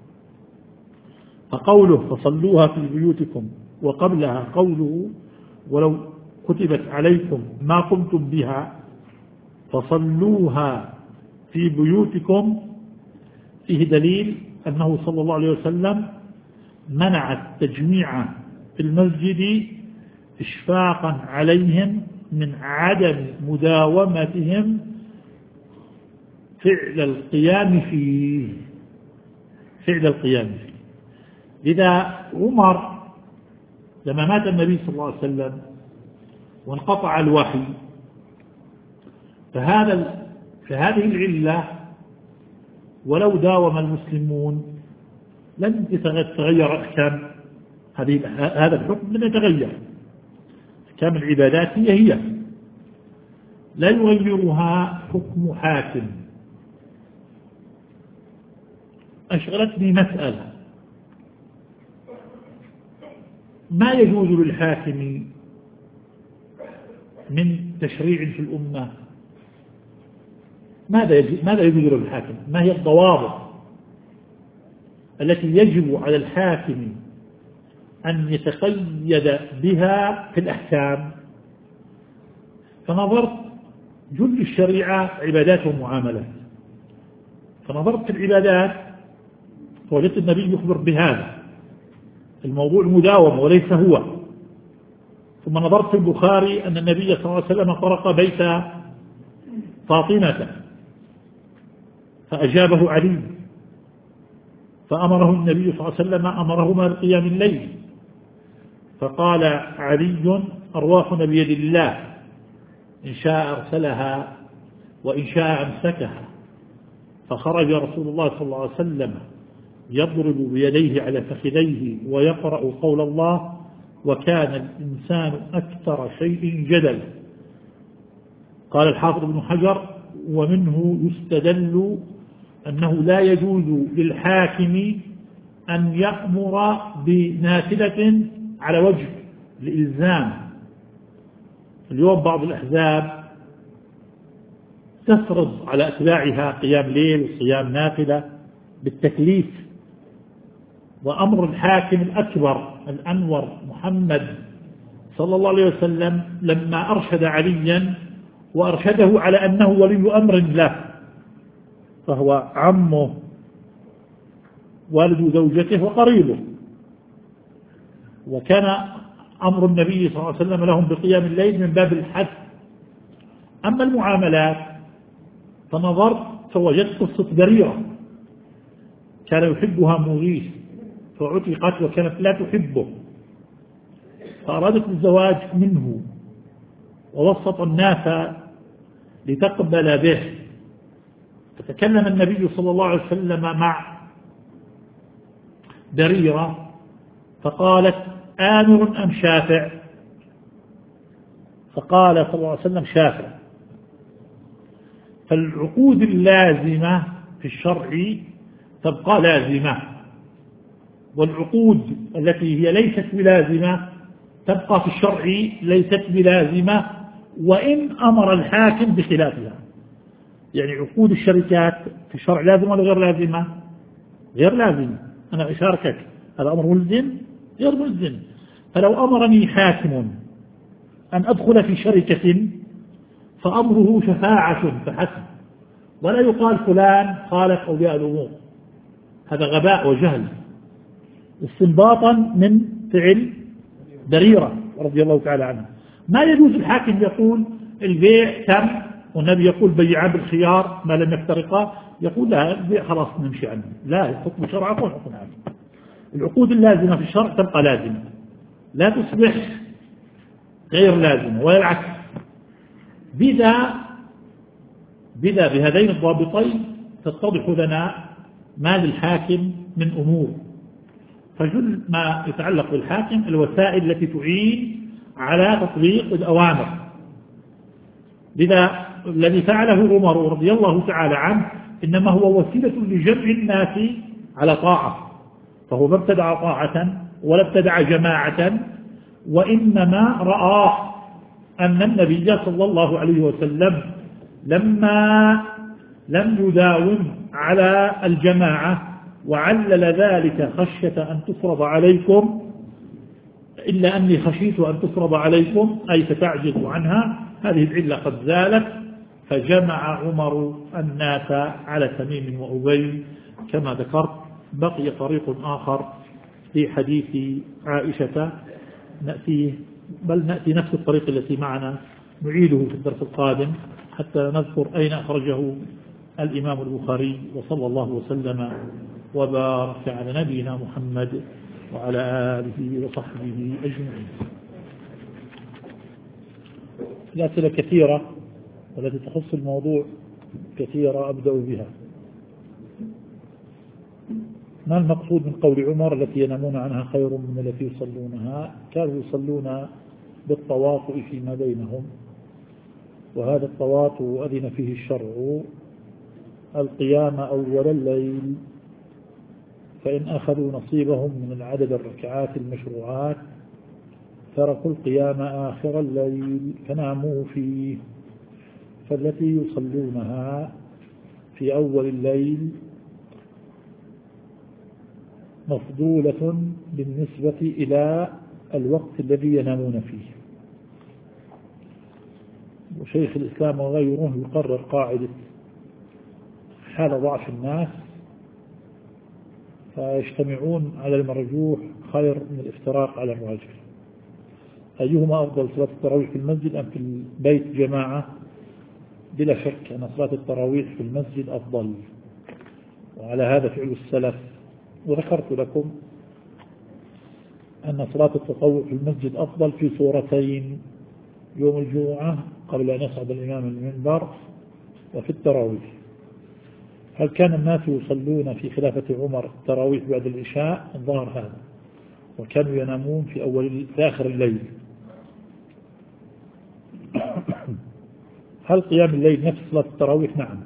فقوله فصلوها في بيوتكم وقبلها قوله ولو كتبت عليكم ما قمتم بها فصلوها في بيوتكم فيه دليل أنه صلى الله عليه وسلم منع التجميع في المسجد إشفاقا عليهم من عدم مداومتهم فعل القيام فيه فعل القيام فيه. لذا عمر لما مات النبي صلى الله عليه وسلم وانقطع الوحي، فهذا فهذه العلة ولو داوم المسلمون لن يتغير أحكام هذه هذا الحكم، لن يتغير. أحكام العبادات هي هي لا يغيرها حكم حاكم. أشغلتني مسألة: ما يجوز للحاكم من تشريع في الأمة؟ ماذا يجوز ماذا يجوز للحاكم؟ ما هي الضوابط التي يجب على الحاكم أن يتقيد بها في الأحكام؟ فنظرت جل الشريعة عبادات ومعاملات، فنظرت في العبادات فوجدت النبي يخبر بهذا الموضوع المداوم وليس هو. ثم نظرت في البخاري أن النبي صلى الله عليه وسلم طرق بيت فاطمة فأجابه علي، فأمره النبي صلى الله عليه وسلم أمرهما بقيام الليل، فقال علي: أرواحنا بيد الله، إن شاء أرسلها وإن شاء أمسكها. فخرج رسول الله صلى الله عليه وسلم يضرب بيديه على فخذيه ويقرأ قول الله: وكان الإنسان أكثر شيء جدل. قال الحافظ ابن حجر: ومنه يستدل أنه لا يجوز للحاكم أن يأمر بنافلة على وجه الإلزام. اليوم بعض الأحزاب تفرض على أتباعها قيام ليل وصيام نافلة بالتكليف، وأمر الحاكم الأكبر الأنور محمد صلى الله عليه وسلم لما أرشد عليا وأرشده على أنه ولي أمر له، فهو عمه والد زوجته وقريبه، وكان أمر النبي صلى الله عليه وسلم لهم بقيام الليل من باب الحث. أما المعاملات فنظرت فوجدت قصة بريرة كان يحبها مغيث فعتقت وكانت لا تحبه، فأرادت الزواج منه ووسط الناس لتقبل به. فتكلم النبي صلى الله عليه وسلم مع بريرة فقالت: آمر أم شافع؟ فقال صلى الله عليه وسلم: شافع. فالعقود اللازمة في الشرع تبقى لازمة، والعقود التي هي ليست بلازمة تبقى في الشرع ليست بلازمة وإن أمر الحاكم بخلافها. يعني عقود الشركات في الشرع لازمة ولا غير لازمة؟ غير لازمة. أنا أشاركك، هذا أمر ملزم غير ملزم. فلو أمرني حاكم أن أدخل في شركة فأمره شفاعة فحسب، ولا يقال فلان خالف أولياء الأمور، هذا غباء وجهل استنباطا من فعل بريرة رضي الله تعالى عنه. ما يجوز الحاكم يقول البيع تم والنبي يقول بيعا بالخيار ما لم يفترقا، يقول لا البيع خلاص نمشي عنه. لا، الحكم الشرع يكون حكم عام. العقود اللازمة في الشرع تبقى لازمة، لا تصبح غير لازمة ولا العكس. بذا بذا بهذين الضابطين تتضح لنا ما للحاكم من أمور. فجل ما يتعلق بالحاكم الوسائل التي تعين على تطبيق الأوامر. لذا الذي فعله عمر رضي الله تعالى عنه إنما هو وسيلة لجمع الناس على طاعة، فهو ما ابتدع طاعة ولا ابتدع جماعة، وإنما رأى أن النبي صلى الله عليه وسلم لما لم يداوم على الجماعة وعلل ذلك خشية أن تفرض عليكم، إلا أني خشيت أن تفرض عليكم أي فتعجزوا عنها، هذه العلة قد زالت، فجمع عمر الناس على تميم وأبي كما ذكرت. بقي طريق آخر في حديث عائشة نأتيه، بل نأتي نفس الطريق التي معنا نعيده في الدرس القادم حتى نذكر أين أخرجه الإمام البخاري. وصلى الله وسلم وبارك على نبينا محمد وعلى آله وصحبه أجمعين. الأسئلة كثيرة والتي تخص الموضوع كثيرة، أبدأ بها. ما المقصود من قول عمر التي ينامون عنها خير من التي يصلونها؟ كانوا يصلون بالطواطؤ فيما بينهم، وهذا التواطؤ أذن فيه الشرع القيام أول الليل، فإن أخذوا نصيبهم من العدد الركعات المشروعات تركوا القيام آخر الليل فناموا فيه. فالتي يصلونها في أول الليل مفضولة بالنسبة إلى الوقت الذي ينامون فيه. وشيخ الإسلام وغيره يقرر قاعدة حال ضعف الناس فيجتمعون على المرجوح خير من الافتراق على الراجح. أيهما أفضل، صلاة التراويح في المسجد أم في البيت جماعة؟ بلا شك أن صلاة التراويح في المسجد أفضل، وعلى هذا فعل السلف. وذكرت لكم أن صلاة التطوع في المسجد أفضل في صورتين: يوم الجمعة قبل أن يصعد الإمام المنبر، وفي التراويح. هل كان الناس يصلون في خلافة عمر التراويح بعد العشاء؟ الظاهر هذا، وكانوا ينامون في أول في آخر الليل. هل قيام الليل نفس صلاة التراويح؟ نعم،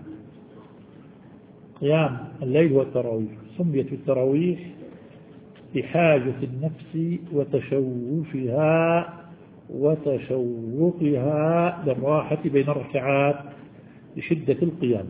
قيام الليل هو التراويح. سميت التراويح بحاجة النفس وتشوفها وتشوقها للراحة بين الركعات لشدة القيام.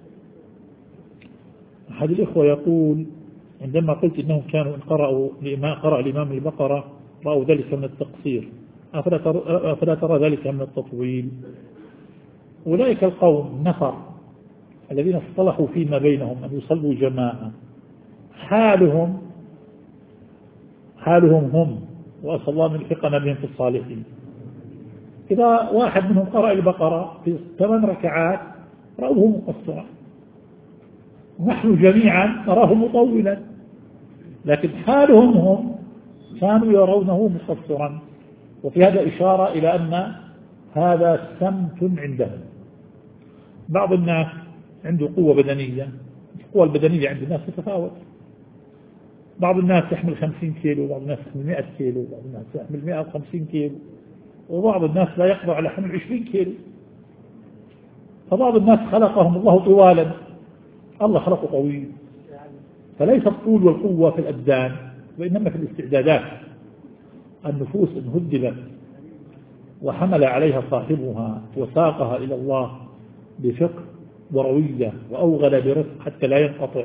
أحد الإخوة يقول عندما قلت إنهم كانوا إن قرأوا قرأ الإمام البقرة رأوا ذلك من التقصير، أفلا ترى ذلك من التطويل؟ أولئك القوم نفر الذين اصطلحوا فيما بينهم أن يصلوا جماعة، حالهم حالهم هم، وأسأل الله من يلحقنا بهم في الصالحين. إذا واحد منهم قرأ البقرة في ثمان ركعات رأوه مقصرا، نحن جميعا نراه مطولا، لكن حالهم هم كانوا يرونه مقصرا. وفي هذا إشارة إلى أن هذا سمت عندهم. بعض الناس عنده قوة بدنية، القوة البدنية عند الناس تتفاوت. بعض الناس يحمل خمسين كيلو، بعض الناس يحمل مئة كيلو، بعض الناس يحمل مئة وخمسين كيلو، وبعض الناس لا يقدر على حمل عشرين كيلو. فبعض الناس خلقهم الله طوالا، الله خلقه طويل، فليس الطول والقوة في الأبدان وإنما في الاستعدادات. النفوس إن هدبت وحمل عليها صاحبها وساقها إلى الله بفقه وروية وأوغل برفق حتى لا ينقطع،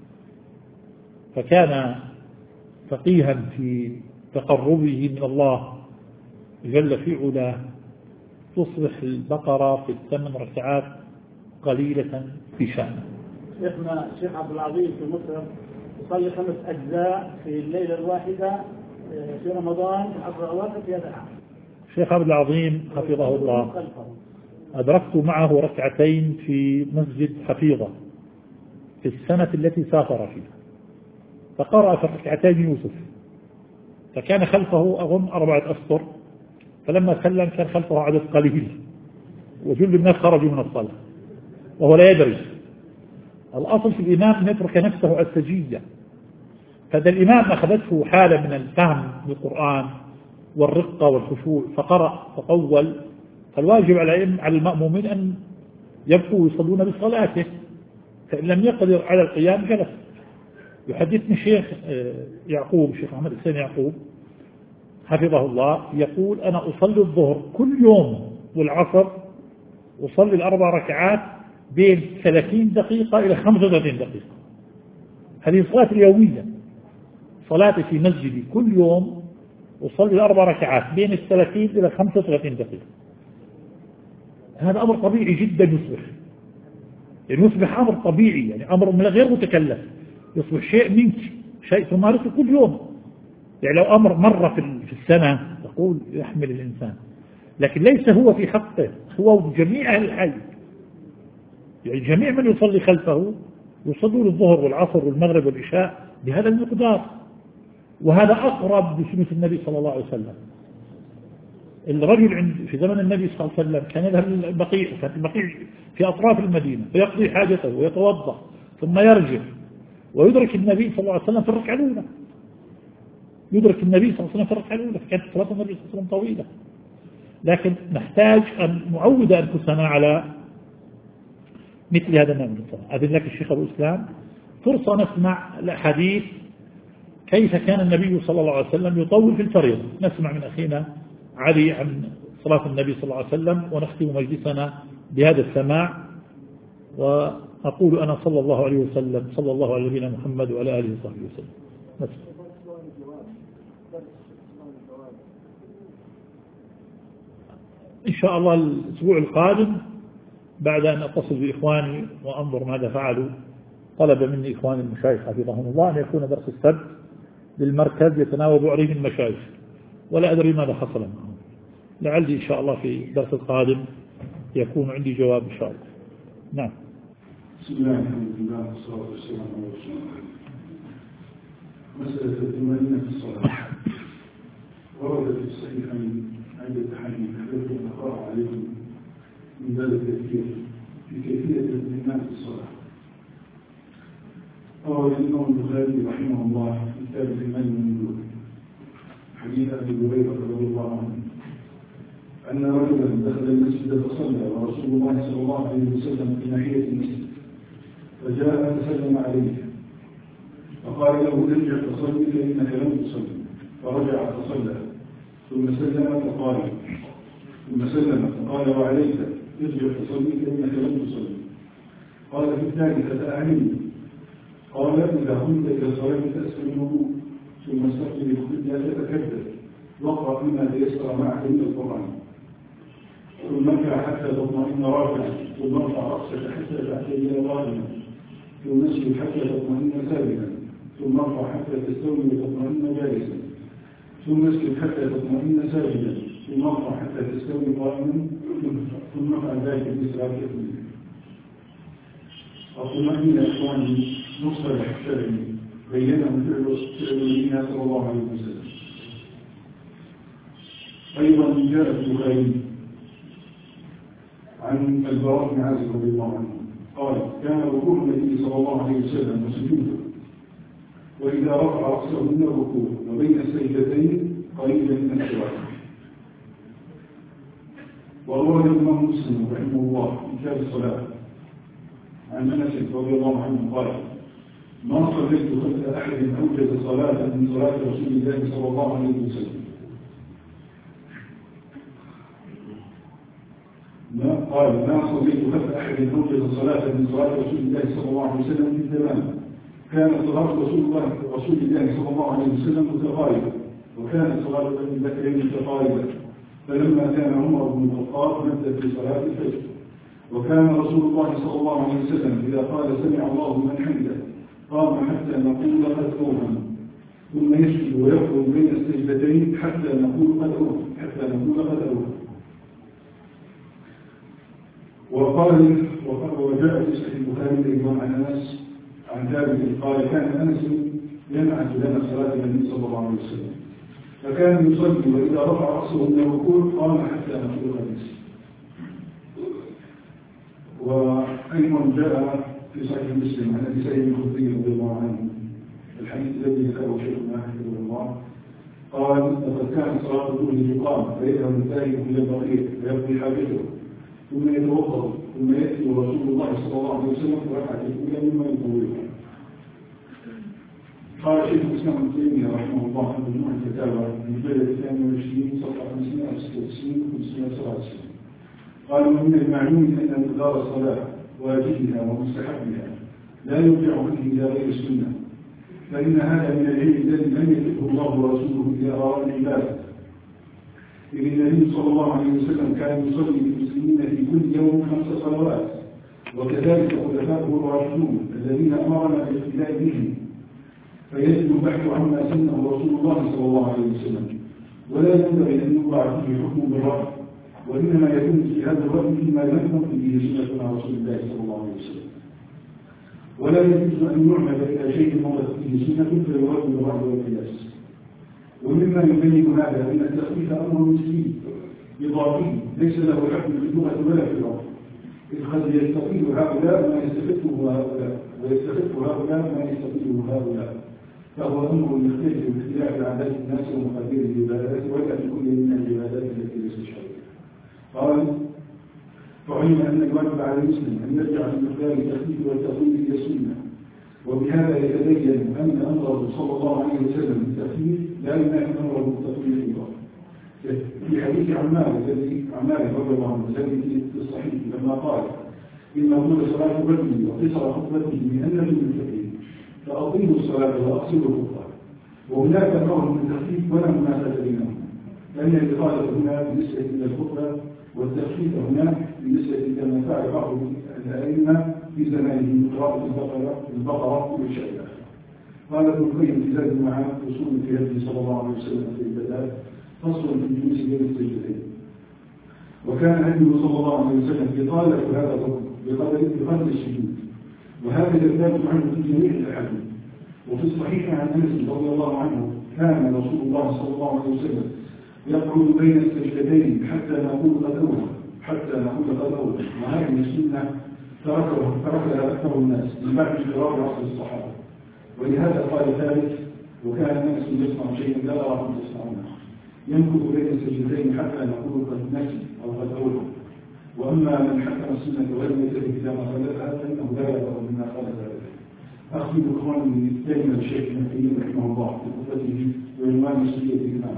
فكان فقيها في تقربه من الله جل في علاه، تصبح البقرة في الثمان ركعات قليلة في شأن. شيخنا الشيخ عبد العظيم في مصر يصلي خمس أجزاء في الليلة الواحدة في رمضان في عشر أواخر في هذا العام. الشيخ عبد العظيم حفظه الله أدركت معه ركعتين في مسجد حفيظة في السنة التي سافر فيها، فقرأ في الركعتين يوسف، فكان خلفه أظن أربعة أسطر، فلما سلم كان خلفه عدد قليل وجل الناس خرجوا من الصلاة وهو لا يدري. الأصل في الإمام أن يترك نفسه على السجية، فإذا الإمام أخذته حالة من الفهم للقرآن والرقة والخشوع فقرأ فطول، فالواجب على على المأمومين أن يبقوا يصلون بصلاته، فإن لم يقدر على القيام جلس. يحدثني الشيخ يعقوب الشيخ محمد حسين يعقوب حفظه الله يقول أنا أصلي الظهر كل يوم والعصر أصلي الأربع ركعات بين ثلاثين دقيقة إلى خمسة وثلاثين دقيقة، هذه الصلاة اليومية. صلاتي في مسجدي كل يوم أصلي الأربع ركعات بين الثلاثين إلى خمسة وثلاثين دقيقة. هذا أمر طبيعي جدا يصبح، يعني يصبح أمر طبيعي، يعني أمر من غير متكلف، يصبح شيء منك، شيء تمارسه كل يوم. يعني لو أمر مرة في السنة تقول يحمل الإنسان، لكن ليس هو في حقه، هو جميع أهل الحي، يعني جميع من يصلي خلفه يصلون الظهر والعصر والمغرب والعشاء بهذا المقدار، وهذا أقرب بسنة النبي صلى الله عليه وسلم. الرجل عند في زمن النبي صلى الله عليه وسلم كان يذهب للبقيع، كانت البقيع في أطراف المدينة، فيقضي حاجته ويتوضأ ثم يرجع ويدرك النبي صلى الله عليه وسلم في الركعة الأولى، يدرك النبي صلى الله عليه وسلم في الركعة الأولى، فكانت صلاة النبي صلى الله عليه وسلم طويلة. لكن نحتاج أن نعود أنفسنا على مثل هذا النوع من الصلاة. أذن لك الشيخ أبو إسلام فرصة نسمع الحديث كيف كان النبي صلى الله عليه وسلم يطول في الفريضة. نسمع من أخينا علي عن صلاة النبي صلى الله عليه وسلم ونختم مجلسنا بهذا السماع. وأقول أنا صلى الله عليه وسلم صلى الله على نبينا محمد وعلى آله وصحبه وسلم. نسمع. إن شاء الله الأسبوع القادم بعد أن أتصل بإخواني وأنظر ماذا فعلوا، طلب مني إخواني المشايخ حفظهم الله أن يكون درس السبت للمركز يتناوب عليه المشايخ، ولا أدري ماذا حصل معهم. لعلي إن شاء الله في الدرس القادم يكون عندي جواب إن شاء الله. نعم. بسم الله الحمد لله والصلاة والسلام على رسول الله. مسألة الثمانية في الصلاة وردت في الصحيحين عدة حديث حدث الأخبار عليكم من ذلك التفكير في كيفية الاطمئنان في الصلاة. روى الإمام البخاري رحمه الله في كتاب الإيمان والنور حديث أبي هريرة رضي الله عنه أن رجلا دخل المسجد فصلى ورسول الله صلى الله عليه وسلم في ناحية المسجد، فجاء فسلم عليه فقال له ارجع فصلي فإنك لم تصلي، فرجع فصلى ثم سلم فقال ثم سلم فقال وعليك ارجع فصلي فإنك لم تصلي. قال في الثالثة أعني، قال إذا قمت إلى الصلاة فأسلم الوضوء ثم استقبل القبلة فتكبر واقرأ مما تيسر معك من القرآن ثم اركع حتى تطمئن راكعا ثم ارفع رأسك حتى تعتدل قائما ثم اسجد حتى تطمئن ساجدا ثم ارفع حتى تستوي وتطمئن جالسا ثم اسجد حتى تطمئن ساجدا ثم ارفع حتى تستوي قائما ثم افعل ذلك بإسراء كثير. الطمأنينة إخواني مصطلح شرعي بينه فعل النبي صلى الله عليه وسلم. أيضا جاء في البخاري عن البراء بن عازب رضي الله عنه قال كان ركوع النبي صلى الله عليه وسلم وسجوده وإذا رفع رأسه من الركوع وبين السجدتين قريبا من السواك. وروى الإمام مسلم رحمه الله في كتاب الصلاة عن أنس رضي الله عنه قال ما صليت خلف أحد أوجز صلاة من صلاة رسول الله صلى الله عليه وسلم قال ما صليت خلف أحد أوجز صلاة من صلاة رسول الله صلى الله عليه وسلم في الزمان. كانت صلاة رسول الله رسول الله صلى الله عليه وسلم متقاربة، وكانت صلاة أبي بكر متقاربة، فلما كان عمر بن الخطاب مد في صلاة الفجر. وكان رسول الله صلى الله عليه وسلم إذا قال سمع الله من حمده قام حتى نقول قد أوهم، ثم يسجد ويخرج بين السجدتين حتى نقول قد أوهم حتى نقول قد أوهم. وقال وجاء في صحيح البخاري أيضا عن أنس عن ثابت قال كان أنس ينعت لنا صلاة النبي صلى الله عليه وسلم، فكان يصلي وإذا رفع رأسه من الركوع قام حتى نقول قد أوهم. وأيضا جاء في صحيح مسلم عن أبي سعيد الخدري رضي الله عنه الحديث الذي ذكره شيخنا حفظه الله قال لقد كانت صلاة الظهر تقام فيذهب الذاهب إلى البقيع فيقضي حاجته ثم يتوضأ ثم يأتي رسول الله صلى الله عليه وسلم في الركعة الأولى مما يطولها. قال شيخ الإسلام ابن تيمية رحمه الله في مجموع الفتاوى المجلد الثاني والعشرين صفحة خمسمائة وستة وتسعين وخمسمائة وسبعة وتسعين قال ومن المعلوم أن مقدار الصلاة واجبها ومستحبها لا يرجع فيه إلى غير السنة، فإن هذا من العلم الذي لم يكتبه الله ورسوله إلى أراء العباد. إذ النبي صلى الله عليه وسلم كان يصلي للمسلمين في كل يوم خمس صلوات، وكذلك خلفاؤه الراشدون الذين أمرنا بالاقتداء بهم، فيجب البحث عما سنه رسول الله صلى الله عليه وسلم، ولا ينبغي أن يوضع فيه حكم بالرأي، وإنما يكون في هذا الرأي فيما لم تكن به سنة عن رسول الله صلى الله عليه وسلم، ولا يجوز أن يعمل إلى شيء مضت فيه سنة فيرد بالرأي والقياس. ومما يبين هذا أن التخفيف أمر مسلم إضافي ليس له حكم في اللغة ولا في العرف، إذ قد يستفيد هؤلاء ما يستفيده هؤلاء ويستفيد هؤلاء ما يستفيده هؤلاء، فهو أمر يختلف باختلاف عادات الناس ومقادير العبادات ولا في كل من العبادات التي ليست شرعية. قال فعلم أن الواجب على المسلم أن يرجع لمقدار التخفيف والتطويل إلى السنة، وبهذا يتبين أن أمره صلى الله عليه وسلم بالتخفيف لا ينافي أمره بالتطويل أيضا. في حديث عمار الذي عمار رضي الله عنه الذي في الصحيح لما قال إن أمور صلاة بدني وقصر خطبته بأن من الفقيه فأطيلوا الصلاة وأقصروا الخطبة، وهناك نوع من التخفيف ولا منافاة بينهم، لأن الإطالة هنا بالنسبة إلى الخطبة والتخفيف هنا بالنسبة إلى ما فعل بعض الأئمة في زمانه قراءة البقرة البقرة والشعر. قال ابن القيم في زاد المعاد أصول في هدي صلى الله عليه وسلم في البداية فصل في الجلوس بين السجدتين. وكان هديه صلى الله عليه وسلم إطالة هذا الركن بقدر السجود، وهذا الثابت عنه في جميع الأحاديث. وفي الصحيح عن أنس رضي الله عنه كان رسول الله صلى الله عليه وسلم يقعد بين السجدتين حتى نقول قد أوهم حتى نقول قد أوهم، وهذه السنة تركها أكثر الناس من بعد انقراض عصر الصحابة، ولهذا قال ثالث وكان الناس يصنع شيئا لا أراكم تصنعونه، يمكث بين السجدتين حتى نقول قد نسي أو قد أوهم. وأما من حكم السنة ولم يتبع إلى ما خالفها فإنه لا يضر مما خالفها. أخذ إخوان من كلمة الشيخ ابن تيمية رحمه الله في خطبته وعنوان مسؤولية الإمام.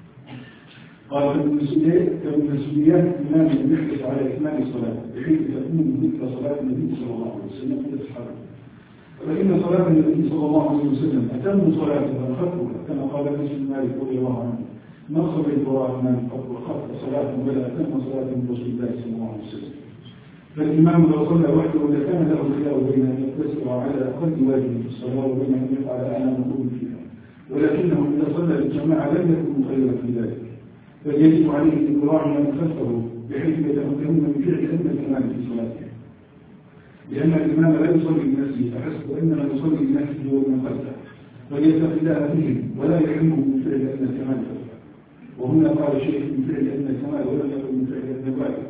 قال فمن مسؤوليات الإمام أن يحرص على إتمام الصلاة بحيث تكون مثل صلاة النبي صلى الله عليه وسلم في أصحابه. فإن صلاة النبي صلى الله عليه وسلم أتم صلاة وأخفها كما قال أنس بن مالك رضي الله عنه ما صليت وراء الإمام وأخف صلاة ولا أتم صلاة من رسول الله صلى الله عليه وسلم. فالإمام لو صلى وحده لكان له خيار بين أن يقتصر على أقل واجب في الصلاة وبين أن يفعل أعلى مطلوب فيها، ولكنه إذا صلى للجماعة لم يكن خيرا في ذلك، بل يجب عليه أن يراعي من خلفه بحيث يتمكنون من فعل أدنى الكمال في صلاته، لأن الإمام لا يصلي لنفسه فحسب وإنما يصلي لنفسه ومن خلفه، فليتقي الله فيهم ولا يحرمه من فعل أدنى الكمال خلفه. وهنا قال الشيخ من فعل أدنى الكمال ولم يكن من فعل أدنى الواجب.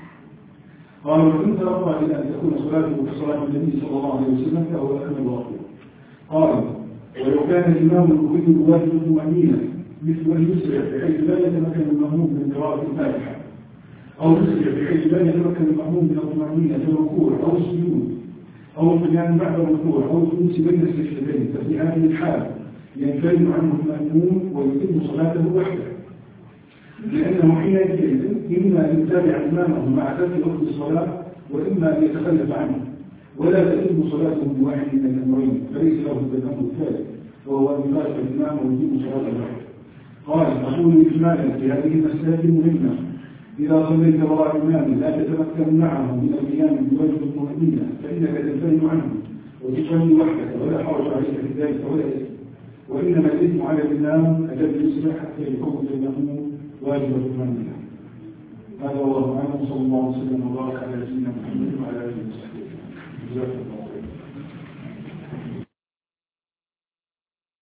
قال وإن ترضى إلى أن تكون صلاته كصلاة النبي صلى الله عليه وسلم فهو أكمل وأفضل. قال ولو كان الإمام يريد الواجب الطمأنينة مثل أن يسرع بحيث لا يتمكن المأموم من قراءة الفاتحة، أو يسرع بحيث لا يتمكن المأموم من الطمأنينة في الركوع أو السجود أو القيام بعد الركوع أو الجلوس بين السجدتين، ففي هذه الحال ينفرد عنه المأموم ويتم صلاته وحده. لأنه حينئذ إما أن يتابع إمامه مع ترك وقت الصلاة وإما أن يتخلف عنه، ولا تتم صلاته بواحد من الأمرين، فليس له الأمر الثالث وهو أن يخالف الإمام ويتم صلاة الواحد. قال أقول إجمالا في هذه المسألة المهمة: إذا صليت وراء إمام لا تتمكن معه من القيام بواجب الطمأنينة فإنك تنفرد عنه وتصلي وحدك ولا حرج عليك في ذلك ولا إثم، وإنما الإثم على الإمام أجل يصبح حتى يكون بينه واجب الطمأنينة. هذا والله أعلم، صلى الله عليه وسلم وبارك على سيدنا محمد وعلى آله وصحبه.